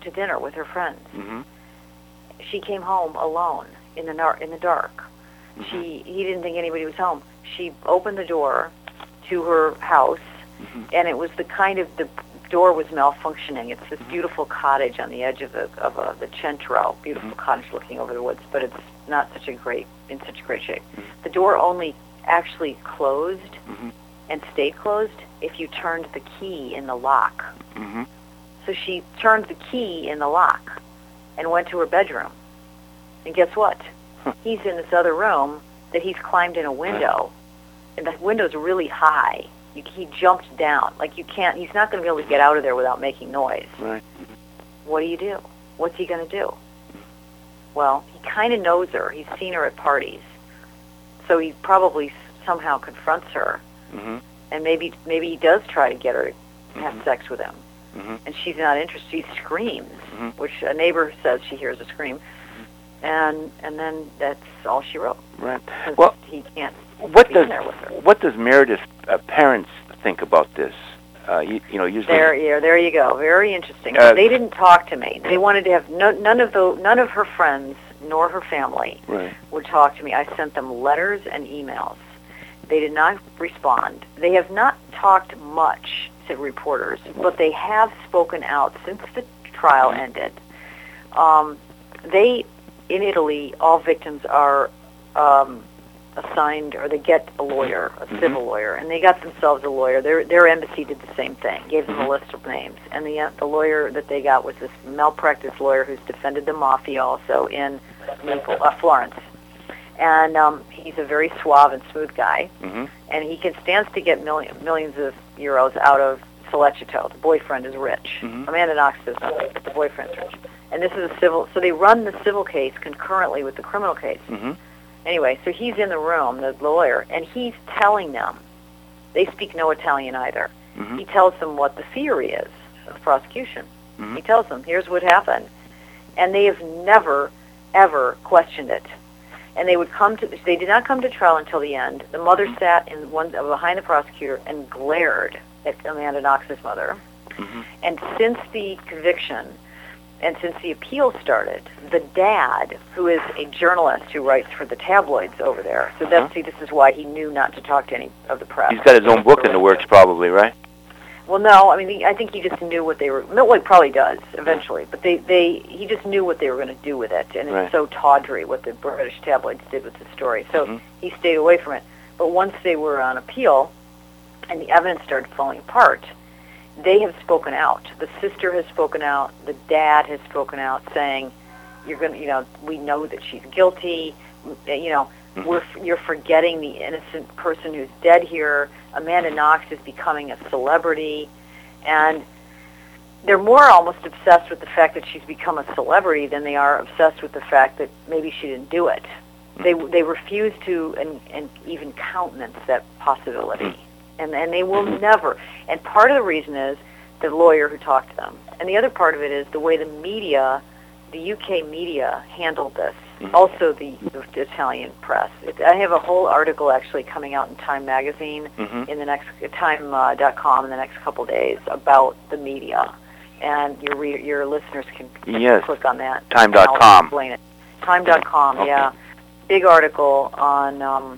Speaker 4: to dinner with her friends.
Speaker 3: Mm-hmm.
Speaker 4: She came home alone in the dark.
Speaker 3: Mm-hmm.
Speaker 4: He didn't think anybody was home. She opened the door to her house, and it was the door was malfunctioning. It's this beautiful cottage on the edge of the Centro, beautiful cottage looking over the woods, but it's not in such great shape. The door only actually closed and stayed closed if you turned the key in the lock.
Speaker 3: Mm-hmm.
Speaker 4: So she turned the key in the lock and went to her bedroom. And guess what? He's in this other room that he's climbed in a window, and the window's really high. He jumped down. He's not going to be able to get out of there without making noise.
Speaker 3: Right.
Speaker 4: What do you do? What's he going to do? Well, he kind of knows her. He's seen her at parties. So he probably somehow confronts her.
Speaker 3: Mm-hmm.
Speaker 4: And maybe he does try to get her to have sex with him.
Speaker 3: Mm-hmm.
Speaker 4: And she's not interested. She screams, which a neighbor says she hears a scream. And then that's all she wrote.
Speaker 3: Right.
Speaker 4: Well, he can't be there with her.
Speaker 3: What does Meredith's parents think about this? Usually.
Speaker 4: There you go. Very interesting. They didn't talk to me. They wanted to have none of her friends nor her family would talk to me. I sent them letters and emails. They did not respond. They have not talked much to reporters, but they have spoken out since the trial ended. In Italy, all victims are assigned, or they get a lawyer, a civil lawyer, and they got themselves a lawyer. Their embassy did the same thing, gave them a list of names, and the lawyer that they got was this malpractice lawyer who's defended the mafia also in Florence. And he's a very suave and smooth guy, and he stands to get millions of euros out of Sollecito. The boyfriend is rich. Amanda Knox does not, but the boyfriend's rich. And this is a civil, so they run the civil case concurrently with the criminal case. Anyway, so he's in the room, the lawyer, and he's telling them, they speak no Italian either. He tells them what the theory is of the prosecution. He tells them, here's what happened. And they have never, ever questioned it. And they did not come to trial until the end. The mother sat behind the prosecutor and glared at Amanda Knox's mother. And since the conviction, and since the appeal started, the dad, who is a journalist who writes for the tabloids over there, so this is why he knew not to talk to any of the press.
Speaker 3: He's got his own book in the works, probably, right?
Speaker 4: Well, no, I think he just knew what they were. No, he probably does eventually, but he just knew what they were going to do with it, and it's so tawdry what the British tabloids did with the story. So he stayed away from it. But once they were on appeal, and the evidence started falling apart, they have spoken out. The sister has spoken out. The dad has spoken out, saying, we know that she's guilty. You're forgetting the innocent person who's dead here. Amanda Knox is becoming a celebrity, and they're more almost obsessed with the fact that she's become a celebrity than they are obsessed with the fact that maybe she didn't do it. They refuse to and even countenance that possibility. And they will never. And part of the reason is the lawyer who talked to them. And the other part of it is the way the media, the UK media, handled this. Also the Italian press. I have a whole article actually coming out in Time magazine in the next Time.com in the next couple of days about the media. And your listeners can click on that.
Speaker 3: Time.com.
Speaker 4: Explain it. Time.com, yeah. Big article on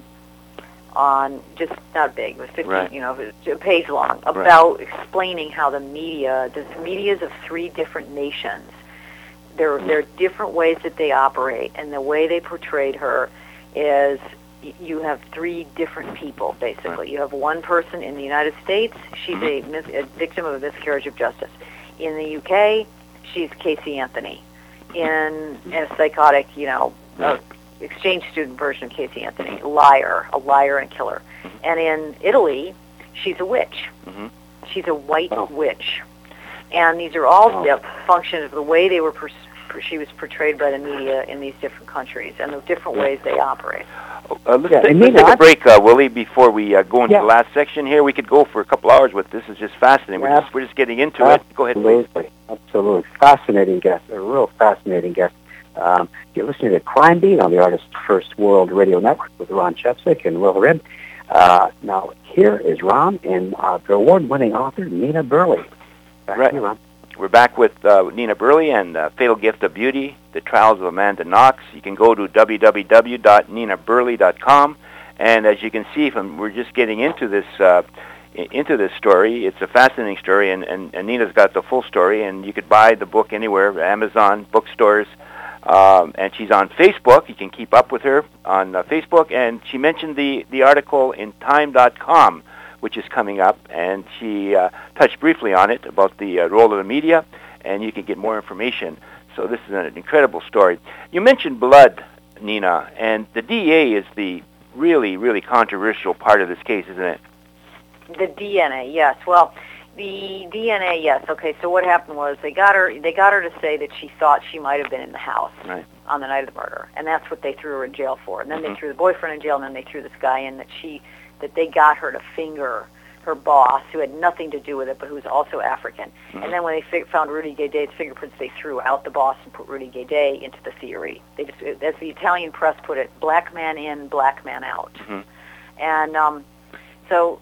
Speaker 4: just not big, but 50, a page long, about explaining how the media's of 3 different nations. There are different ways that they operate, and the way they portrayed her is you have 3 different people, basically. You have one person in the United States, she's a victim of a miscarriage of justice. In the UK, she's Casey Anthony. In a psychotic, exchange student version of Casey Anthony, a liar and killer. And in Italy, she's a witch. She's a white witch. And these are all functions of the way she was portrayed by the media in these different countries and the different ways they operate.
Speaker 3: Let's take a break, Willie, before we go into the last section here. We could go for a couple hours with this. It's just fascinating. We're just getting into it. Go ahead, please.
Speaker 2: Absolutely. Fascinating guest. A real fascinating guest. You're listening to Crime Beat on the Artist First World Radio Network with Ron Chepsick and Will Herred. Now, here is Ron and the award-winning author, Nina Burleigh. Back to you, Ron.
Speaker 3: We're back with Nina Burleigh and Fatal Gift of Beauty, The Trials of Amanda Knox. You can go to www.ninaburleigh.com, and as you can see, we're just getting into this story. It's a fascinating story, and Nina's got the full story, and you could buy the book anywhere, Amazon, bookstores, and she's on Facebook. You can keep up with her on Facebook, and she mentioned the article in Time.com, which is coming up, and she touched briefly on it about the role of the media, and you can get more information. So this is an incredible story. You mentioned blood, Nina, and the DEA is the really, really controversial part of this case, isn't it?
Speaker 4: The DNA, yes. Well, the DNA, yes. Okay, so what happened was they got her to say that she thought she might have been in the house on the night of the murder, and that's what they threw her in jail for. And then they threw the boyfriend in jail, and then they threw this guy in that they got her to finger her boss, who had nothing to do with it, but who was also African. And then when they found Rudy Gayday's fingerprints, they threw out the boss and put Rudy Gayday into the theory. They just, as the Italian press put it, black man in, black man out. And so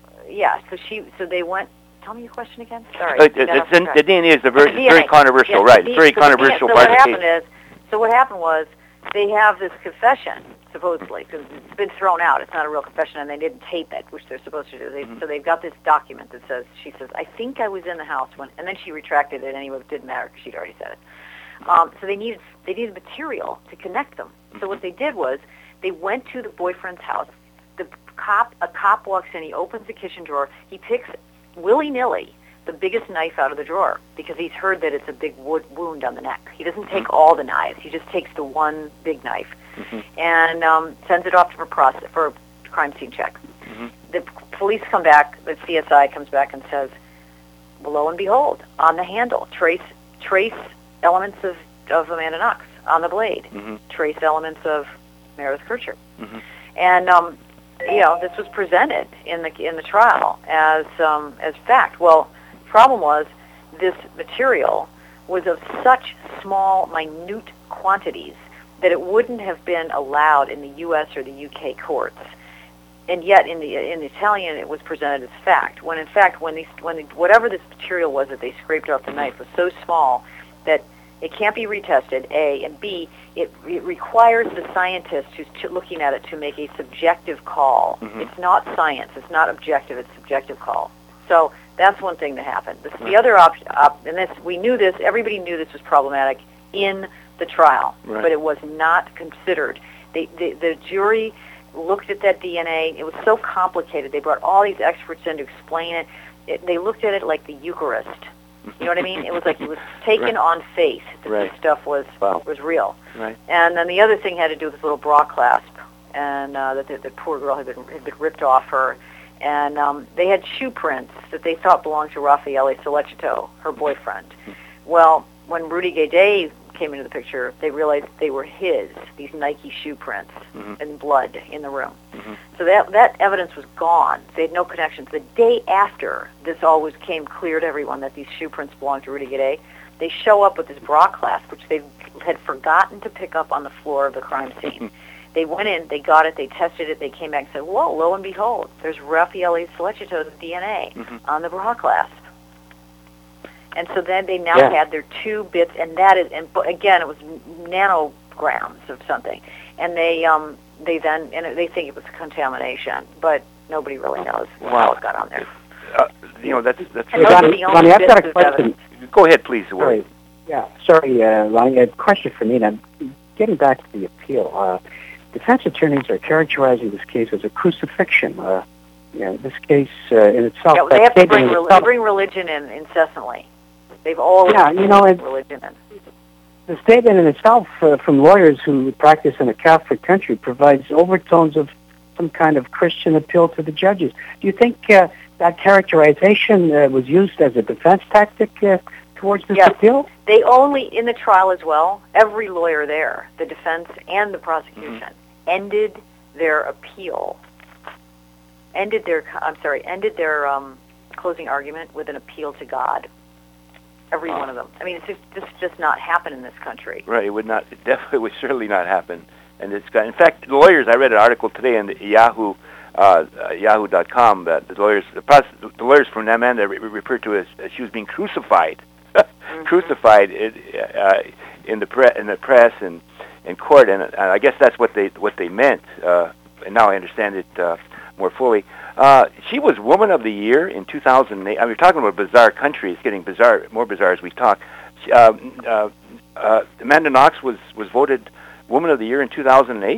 Speaker 4: they went. Tell me your question again. Sorry.
Speaker 3: The DNA is very controversial, right? It's very controversial part of the case.
Speaker 4: So what happened was they have this confession, supposedly, because it's been thrown out. It's not a real confession, and they didn't tape it, which they're supposed to do. So they've got this document that says, she says, I think I was in the house when, and then she retracted it anyway. It didn't matter because she'd already said it. So they needed material to connect them. So what they did was they went to the boyfriend's house. A cop walks in. He opens the kitchen drawer. He picks willy-nilly the biggest knife out of the drawer because he's heard that it's a big wound on the neck. He doesn't take all the knives. He just takes the one big knife and sends it off for a crime scene check. The police come back, the CSI comes back and says, well, lo and behold, on the handle, trace elements of Amanda Knox. On the blade, trace elements of Meredith Kercher. And this was presented in the trial as fact. Well, the problem was this material was of such small, minute quantities that it wouldn't have been allowed in the U.S. or the U.K. courts, and yet in the Italian it was presented as fact. When in fact, whatever this material was that they scraped off the knife was so small that it can't be retested, A, and B, it requires the scientist who's looking at it to make a subjective call. It's not science. It's not objective. It's subjective call. So that's one thing that happened. The other option, and we knew this, everybody knew this was problematic in the trial, but it was not considered. The jury looked at that DNA. It was so complicated. They brought all these experts in to explain it. They looked at it like the Eucharist. You know what I mean? It was like it was taken on faith that this stuff was real. And then the other thing had to do with this little bra clasp, and that the poor girl had been ripped off her. And they had shoe prints that they thought belonged to Raffaele Sollecito, her boyfriend. Well, when Rudy Gayday came into the picture, they realized they were these Nike shoe prints and blood in the room. So that evidence was gone. They had no connections. The day after this all came clear to everyone that these shoe prints belonged to Rudy Gayday, they show up with this bra clasp, which they had forgotten to pick up on the floor of the crime scene. They went in, they got it, they tested it, they came back and said, whoa, lo and behold, there's Raffaele Sollecito's DNA on the bra clasp. And so then they now had their 2 bits, and again, it was nanograms of something. And they think it was contamination, but nobody really knows how it got on there.
Speaker 3: That's
Speaker 2: Lonnie, I've got a question.
Speaker 3: Go ahead, please.
Speaker 2: Sorry. Lonnie, a question for Nina. Getting back to the appeal, defense attorneys are characterizing this case as a crucifixion. This case in itself.
Speaker 4: Yeah, they have to bring religion in incessantly. They've always religion in.
Speaker 2: The statement in itself from lawyers who practice in a Catholic country provides overtones of some kind of Christian appeal to the judges. Do you think that characterization was used as a defense tactic towards this appeal?
Speaker 4: They only, in the trial as well, every lawyer there, the defense and the prosecution, ended their appeal, ended their closing argument with an appeal to God. Every one of them. I mean, this does not happen in this country.
Speaker 3: Right, it would not. It definitely would certainly not happen. And in fact, the lawyers. I read an article today in the Yahoo.com that the lawyers from Amanda referred to as she was being crucified crucified in the press and in court, and I guess that's what they meant. And now I understand it more fully. She was Woman of the Year in 2008. I mean, we're talking about a bizarre country. It's getting more bizarre as we talk. Amanda Knox was voted Woman of the Year in 2008.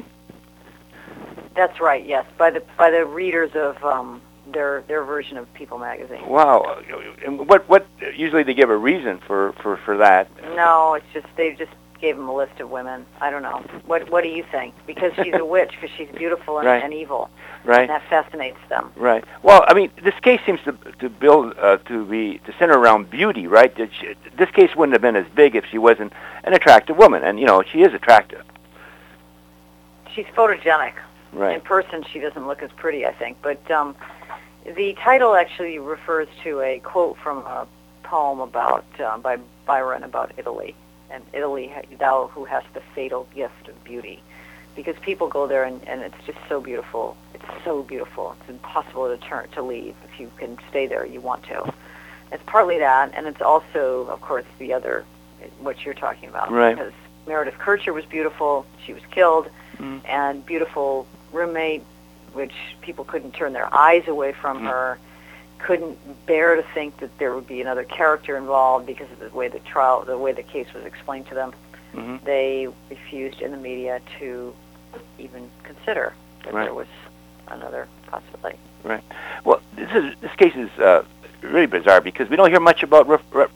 Speaker 4: That's right. Yes, by the readers of their version of People magazine.
Speaker 3: Wow. And what usually they give a reason for that?
Speaker 4: No, it's just they just gave them a list of women. I don't know. What do you think? Because she's a witch, because she's beautiful and,
Speaker 3: right.
Speaker 4: and evil.
Speaker 3: Right.
Speaker 4: And that fascinates them.
Speaker 3: Right. Well, I mean, this case seems to build to center around beauty, right? This case wouldn't have been as big if she wasn't an attractive woman, and she is attractive.
Speaker 4: She's photogenic.
Speaker 3: Right.
Speaker 4: In person, she doesn't look as pretty, I think. But the title actually refers to a quote from a poem about by Byron about Italy. And Italy, thou who hast the fatal gift of beauty. Because people go there and it's just so beautiful. It's so beautiful. It's impossible to leave. If you can stay there, you want to. It's partly that, and it's also, of course, the other, what you're talking about.
Speaker 3: Right.
Speaker 4: Because Meredith Kercher was beautiful. She was killed. And beautiful roommate, which people couldn't turn their eyes away from her, couldn't bear to think that there would be another character involved because of the way the case was explained to them. They refused in the media to even consider that there was another possibility.
Speaker 3: Right. Well, this case is really bizarre because we don't hear much about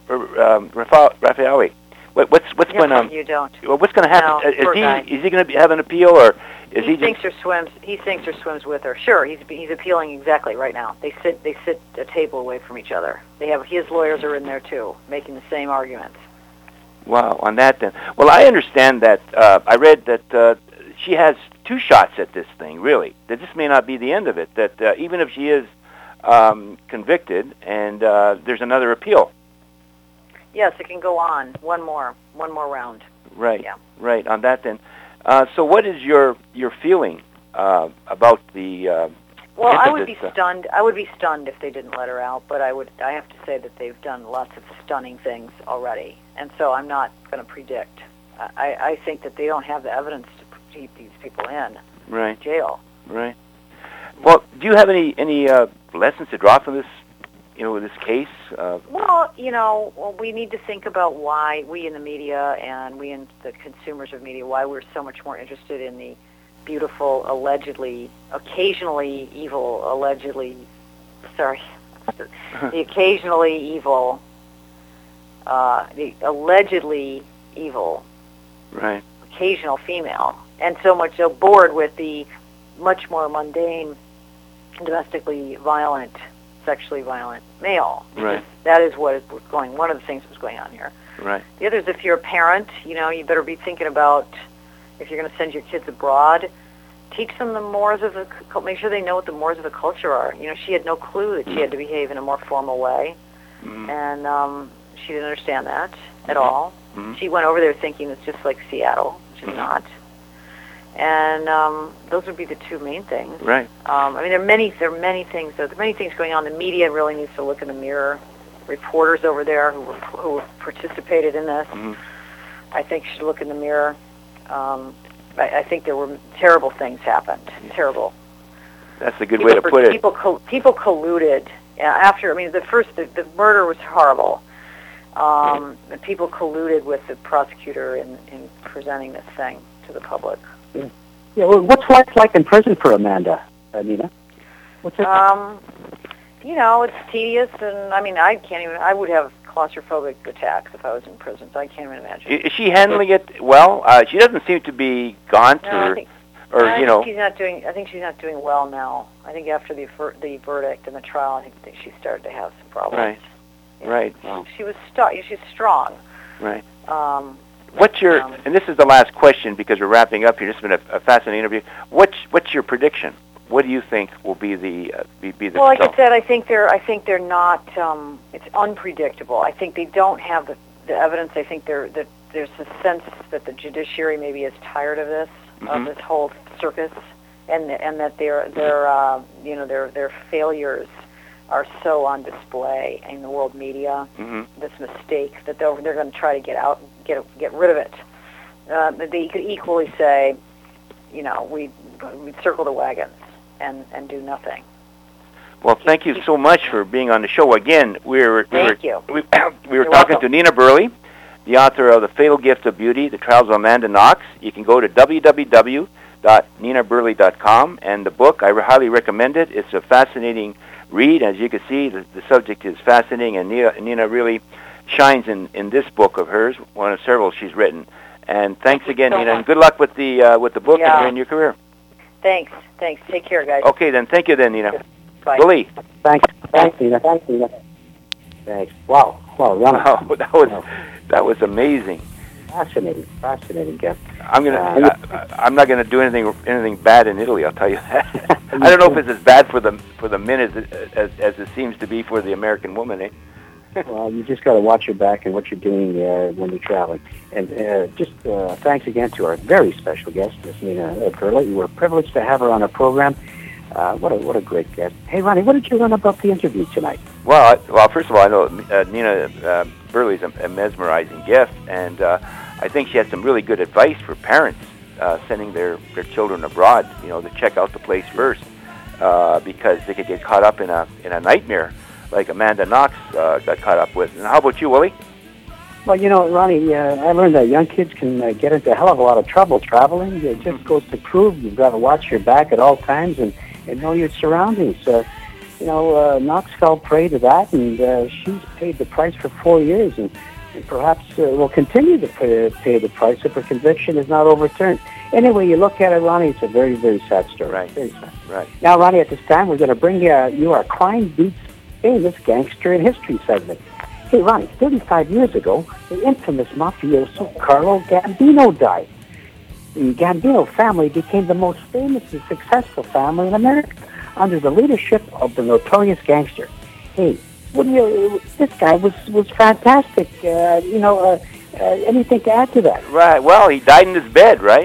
Speaker 3: Raffaele. What's going on?
Speaker 4: You don't.
Speaker 3: Well, what's going to happen?
Speaker 4: No,
Speaker 3: is he going to have an appeal, or is he
Speaker 4: sinks or swims? He sinks or swims with her. Sure, he's appealing exactly right now. They sit a table away from each other. His lawyers are in there too, making the same arguments.
Speaker 3: Wow, on that then. Well, I understand that. I read that she has two shots at this thing. Really, that this may not be the end of it. That even if she is convicted, and there's another appeal.
Speaker 4: Yes, it can go on. One more round.
Speaker 3: Right.
Speaker 4: Yeah.
Speaker 3: Right. On that then. So, what is your feeling about the?
Speaker 4: Well, I would be stunned. I would be stunned if they didn't let her out. But I have to say that they've done lots of stunning things already, and so I'm not going to predict. I think that they don't have the evidence to keep these people in jail.
Speaker 3: Right. Well, do you have any lessons to draw from this? This case?
Speaker 4: Well, we need to think about why we in the media and we in the consumers of media, why we're so much more interested in the beautiful, occasionally evil
Speaker 3: right,
Speaker 4: occasional female, and so bored with the much more mundane, domestically violent, sexually violent male.
Speaker 3: Right.
Speaker 4: That is what is going. One of the things that's going on here.
Speaker 3: Right.
Speaker 4: The other is if you're a parent, you better be thinking about if you're going to send your kids abroad, teach them the mores of the. Make sure they know what the mores of the culture are. She had no clue that she had to behave in a more formal way, and she didn't understand that at all. She went over there thinking it's just like Seattle, which is not. And those would be the two main things.
Speaker 3: Right.
Speaker 4: There are many things. There are many things going on. The media really needs to look in the mirror. Reporters over there who participated in this, I think, should look in the mirror. I think there were terrible things happened. Terrible.
Speaker 3: That's a good way to put it.
Speaker 4: People colluded after. The murder was horrible. People colluded with the prosecutor in presenting this thing to the public.
Speaker 2: Yeah. Well, what's life like in prison for Amanda, Nina? What's it?
Speaker 4: It's tedious, and I can't even. I would have claustrophobic attacks if I was in prison. So I can't even imagine.
Speaker 3: Is she handling it well? She doesn't seem to be gaunt
Speaker 4: I think she's not doing. I think she's not doing well now. I think after the verdict and the trial, I think she started to have some problems.
Speaker 3: Right.
Speaker 4: Yeah.
Speaker 3: Right.
Speaker 4: She's strong.
Speaker 3: Right. What's your? And this is the last question because we're wrapping up here. This has been a fascinating interview. What's your prediction? What do you think will be the
Speaker 4: Well, like I said, I think they're not. It's unpredictable. I think they don't have the evidence. I think there's a sense that the judiciary maybe is tired of this whole circus, and that their failures are so on display in the world media.
Speaker 3: Mm-hmm.
Speaker 4: This mistake that they're going to try to get rid of it. They could equally say, we circle the wagons and do nothing.
Speaker 3: Well, thank you so much for being on the show again. We were
Speaker 4: You're
Speaker 3: talking to Nina Burleigh, the author of The Fatal Gift of Beauty, The Trials of Amanda Knox. You can go to www.ninaburleigh.com, and the book, I highly recommend it. It's a fascinating read. As you can see, the subject is fascinating, and Nina really shines in this book of hers, one of several she's written. And thanks again, Nina, and good luck with the book and in your career.
Speaker 4: Thanks. Take care, guys.
Speaker 3: Okay, then. Thank you, then, Nina.
Speaker 4: Bye.
Speaker 3: Willie.
Speaker 2: Thanks, Nina. Thanks. Wow.
Speaker 3: That was amazing.
Speaker 2: Fascinating, Jeff.
Speaker 3: I'm not gonna do anything bad in Italy. I'll tell you that. I don't know if it's as bad for the men as it seems to be for the American woman. Eh?
Speaker 2: Well, you just got to watch your back and what you're doing when you're traveling. And just thanks again to our very special guest, Miss Nina Burleigh. We were privileged to have her on our program. What a great guest. Hey, Ronnie, what did you learn about the interview tonight?
Speaker 3: Well, first of all, I know Nina Burleigh's a mesmerizing guest, and I think she had some really good advice for parents sending their children abroad. To check out the place first, because they could get caught up in a nightmare like Amanda Knox got caught up with. And how about you, Willie?
Speaker 2: Well, Ronnie, I learned that young kids can get into a hell of a lot of trouble traveling. It just goes to prove you've got to watch your back at all times and know your surroundings. Knox fell prey to that, and she's paid the price for 4 years, and perhaps will continue to pay the price if her conviction is not overturned. Anyway, you look at it, Ronnie, it's a very, very sad story.
Speaker 3: Right.
Speaker 2: Very sad.
Speaker 3: Right.
Speaker 2: Now, Ronnie, at this time, we're going to bring you our Crime Beats famous gangster in history segment. Hey, Ronnie, 35 years ago, the infamous mafioso Carlo Gambino died. The Gambino family became the most famous and successful family in America under the leadership of the notorious gangster. Hey, this guy was fantastic. Anything to add to that?
Speaker 3: Right. Well, he died in his bed, right?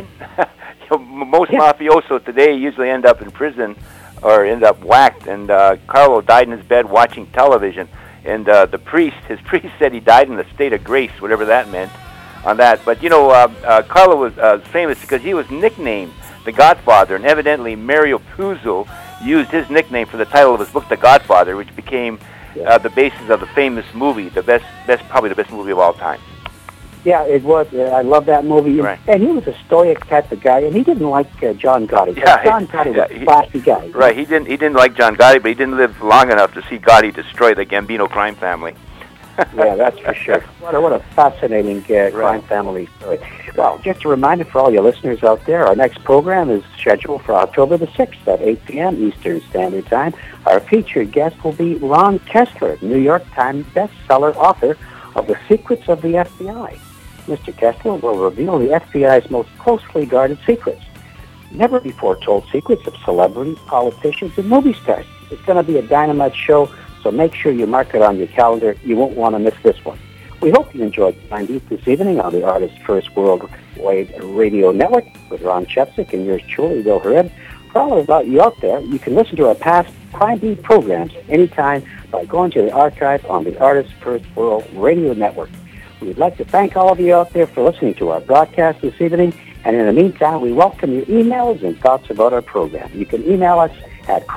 Speaker 3: Most mafiosos today usually end up in prison or end up whacked, and Carlo died in his bed watching television. And his priest said he died in a state of grace, whatever that meant on that. But, Carlo was famous because he was nicknamed The Godfather, and evidently Mario Puzo used his nickname for the title of his book, The Godfather, which became the basis of the famous movie, probably the best movie of all time.
Speaker 2: Yeah, it was. I love that movie.
Speaker 3: Right.
Speaker 2: And he was a stoic type of guy, and he didn't like John Gotti.
Speaker 3: Yeah,
Speaker 2: John Gotti was a classy guy.
Speaker 3: Right. He didn't like John Gotti, but he didn't live long enough to see Gotti destroy the Gambino crime family.
Speaker 2: Yeah, that's for sure. What a fascinating crime family story. Well, just a reminder for all your listeners out there, our next program is scheduled for October the 6th at 8 p.m. Eastern Standard Time. Our featured guest will be Ron Kessler, New York Times bestseller author of The Secrets of the FBI. Mr. Kessler will reveal the FBI's most closely guarded secrets, never before told secrets of celebrities, politicians, and movie stars. It's going to be a dynamite show, so make sure you mark it on your calendar. You won't want to miss this one. We hope you enjoyed Crime Beat this evening on the Artist First Worldwide Radio Network with Ron Chepsick and yours truly, Will Harib. For all about you out there, you can listen to our past Crime Beat programs anytime by going to the archive on the Artist First World Radio Network. We'd like to thank all of you out there for listening to our broadcast this evening, and in the meantime, we welcome your emails and thoughts about our program. You can email us at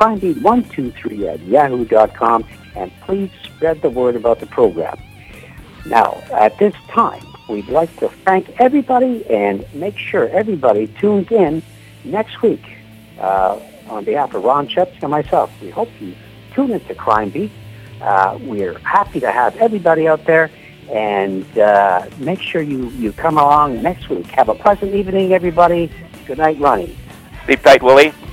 Speaker 2: crimebeat123@yahoo.com, and please spread the word about the program. Now, at this time, we'd like to thank everybody and make sure everybody tunes in next week. On behalf of Ron Chepsick and myself, we hope you tune into Crime Beat. We're happy to have everybody out there. And make sure you come along next week. Have a pleasant evening, everybody. Good night, Ronnie.
Speaker 3: Sleep tight, Willie.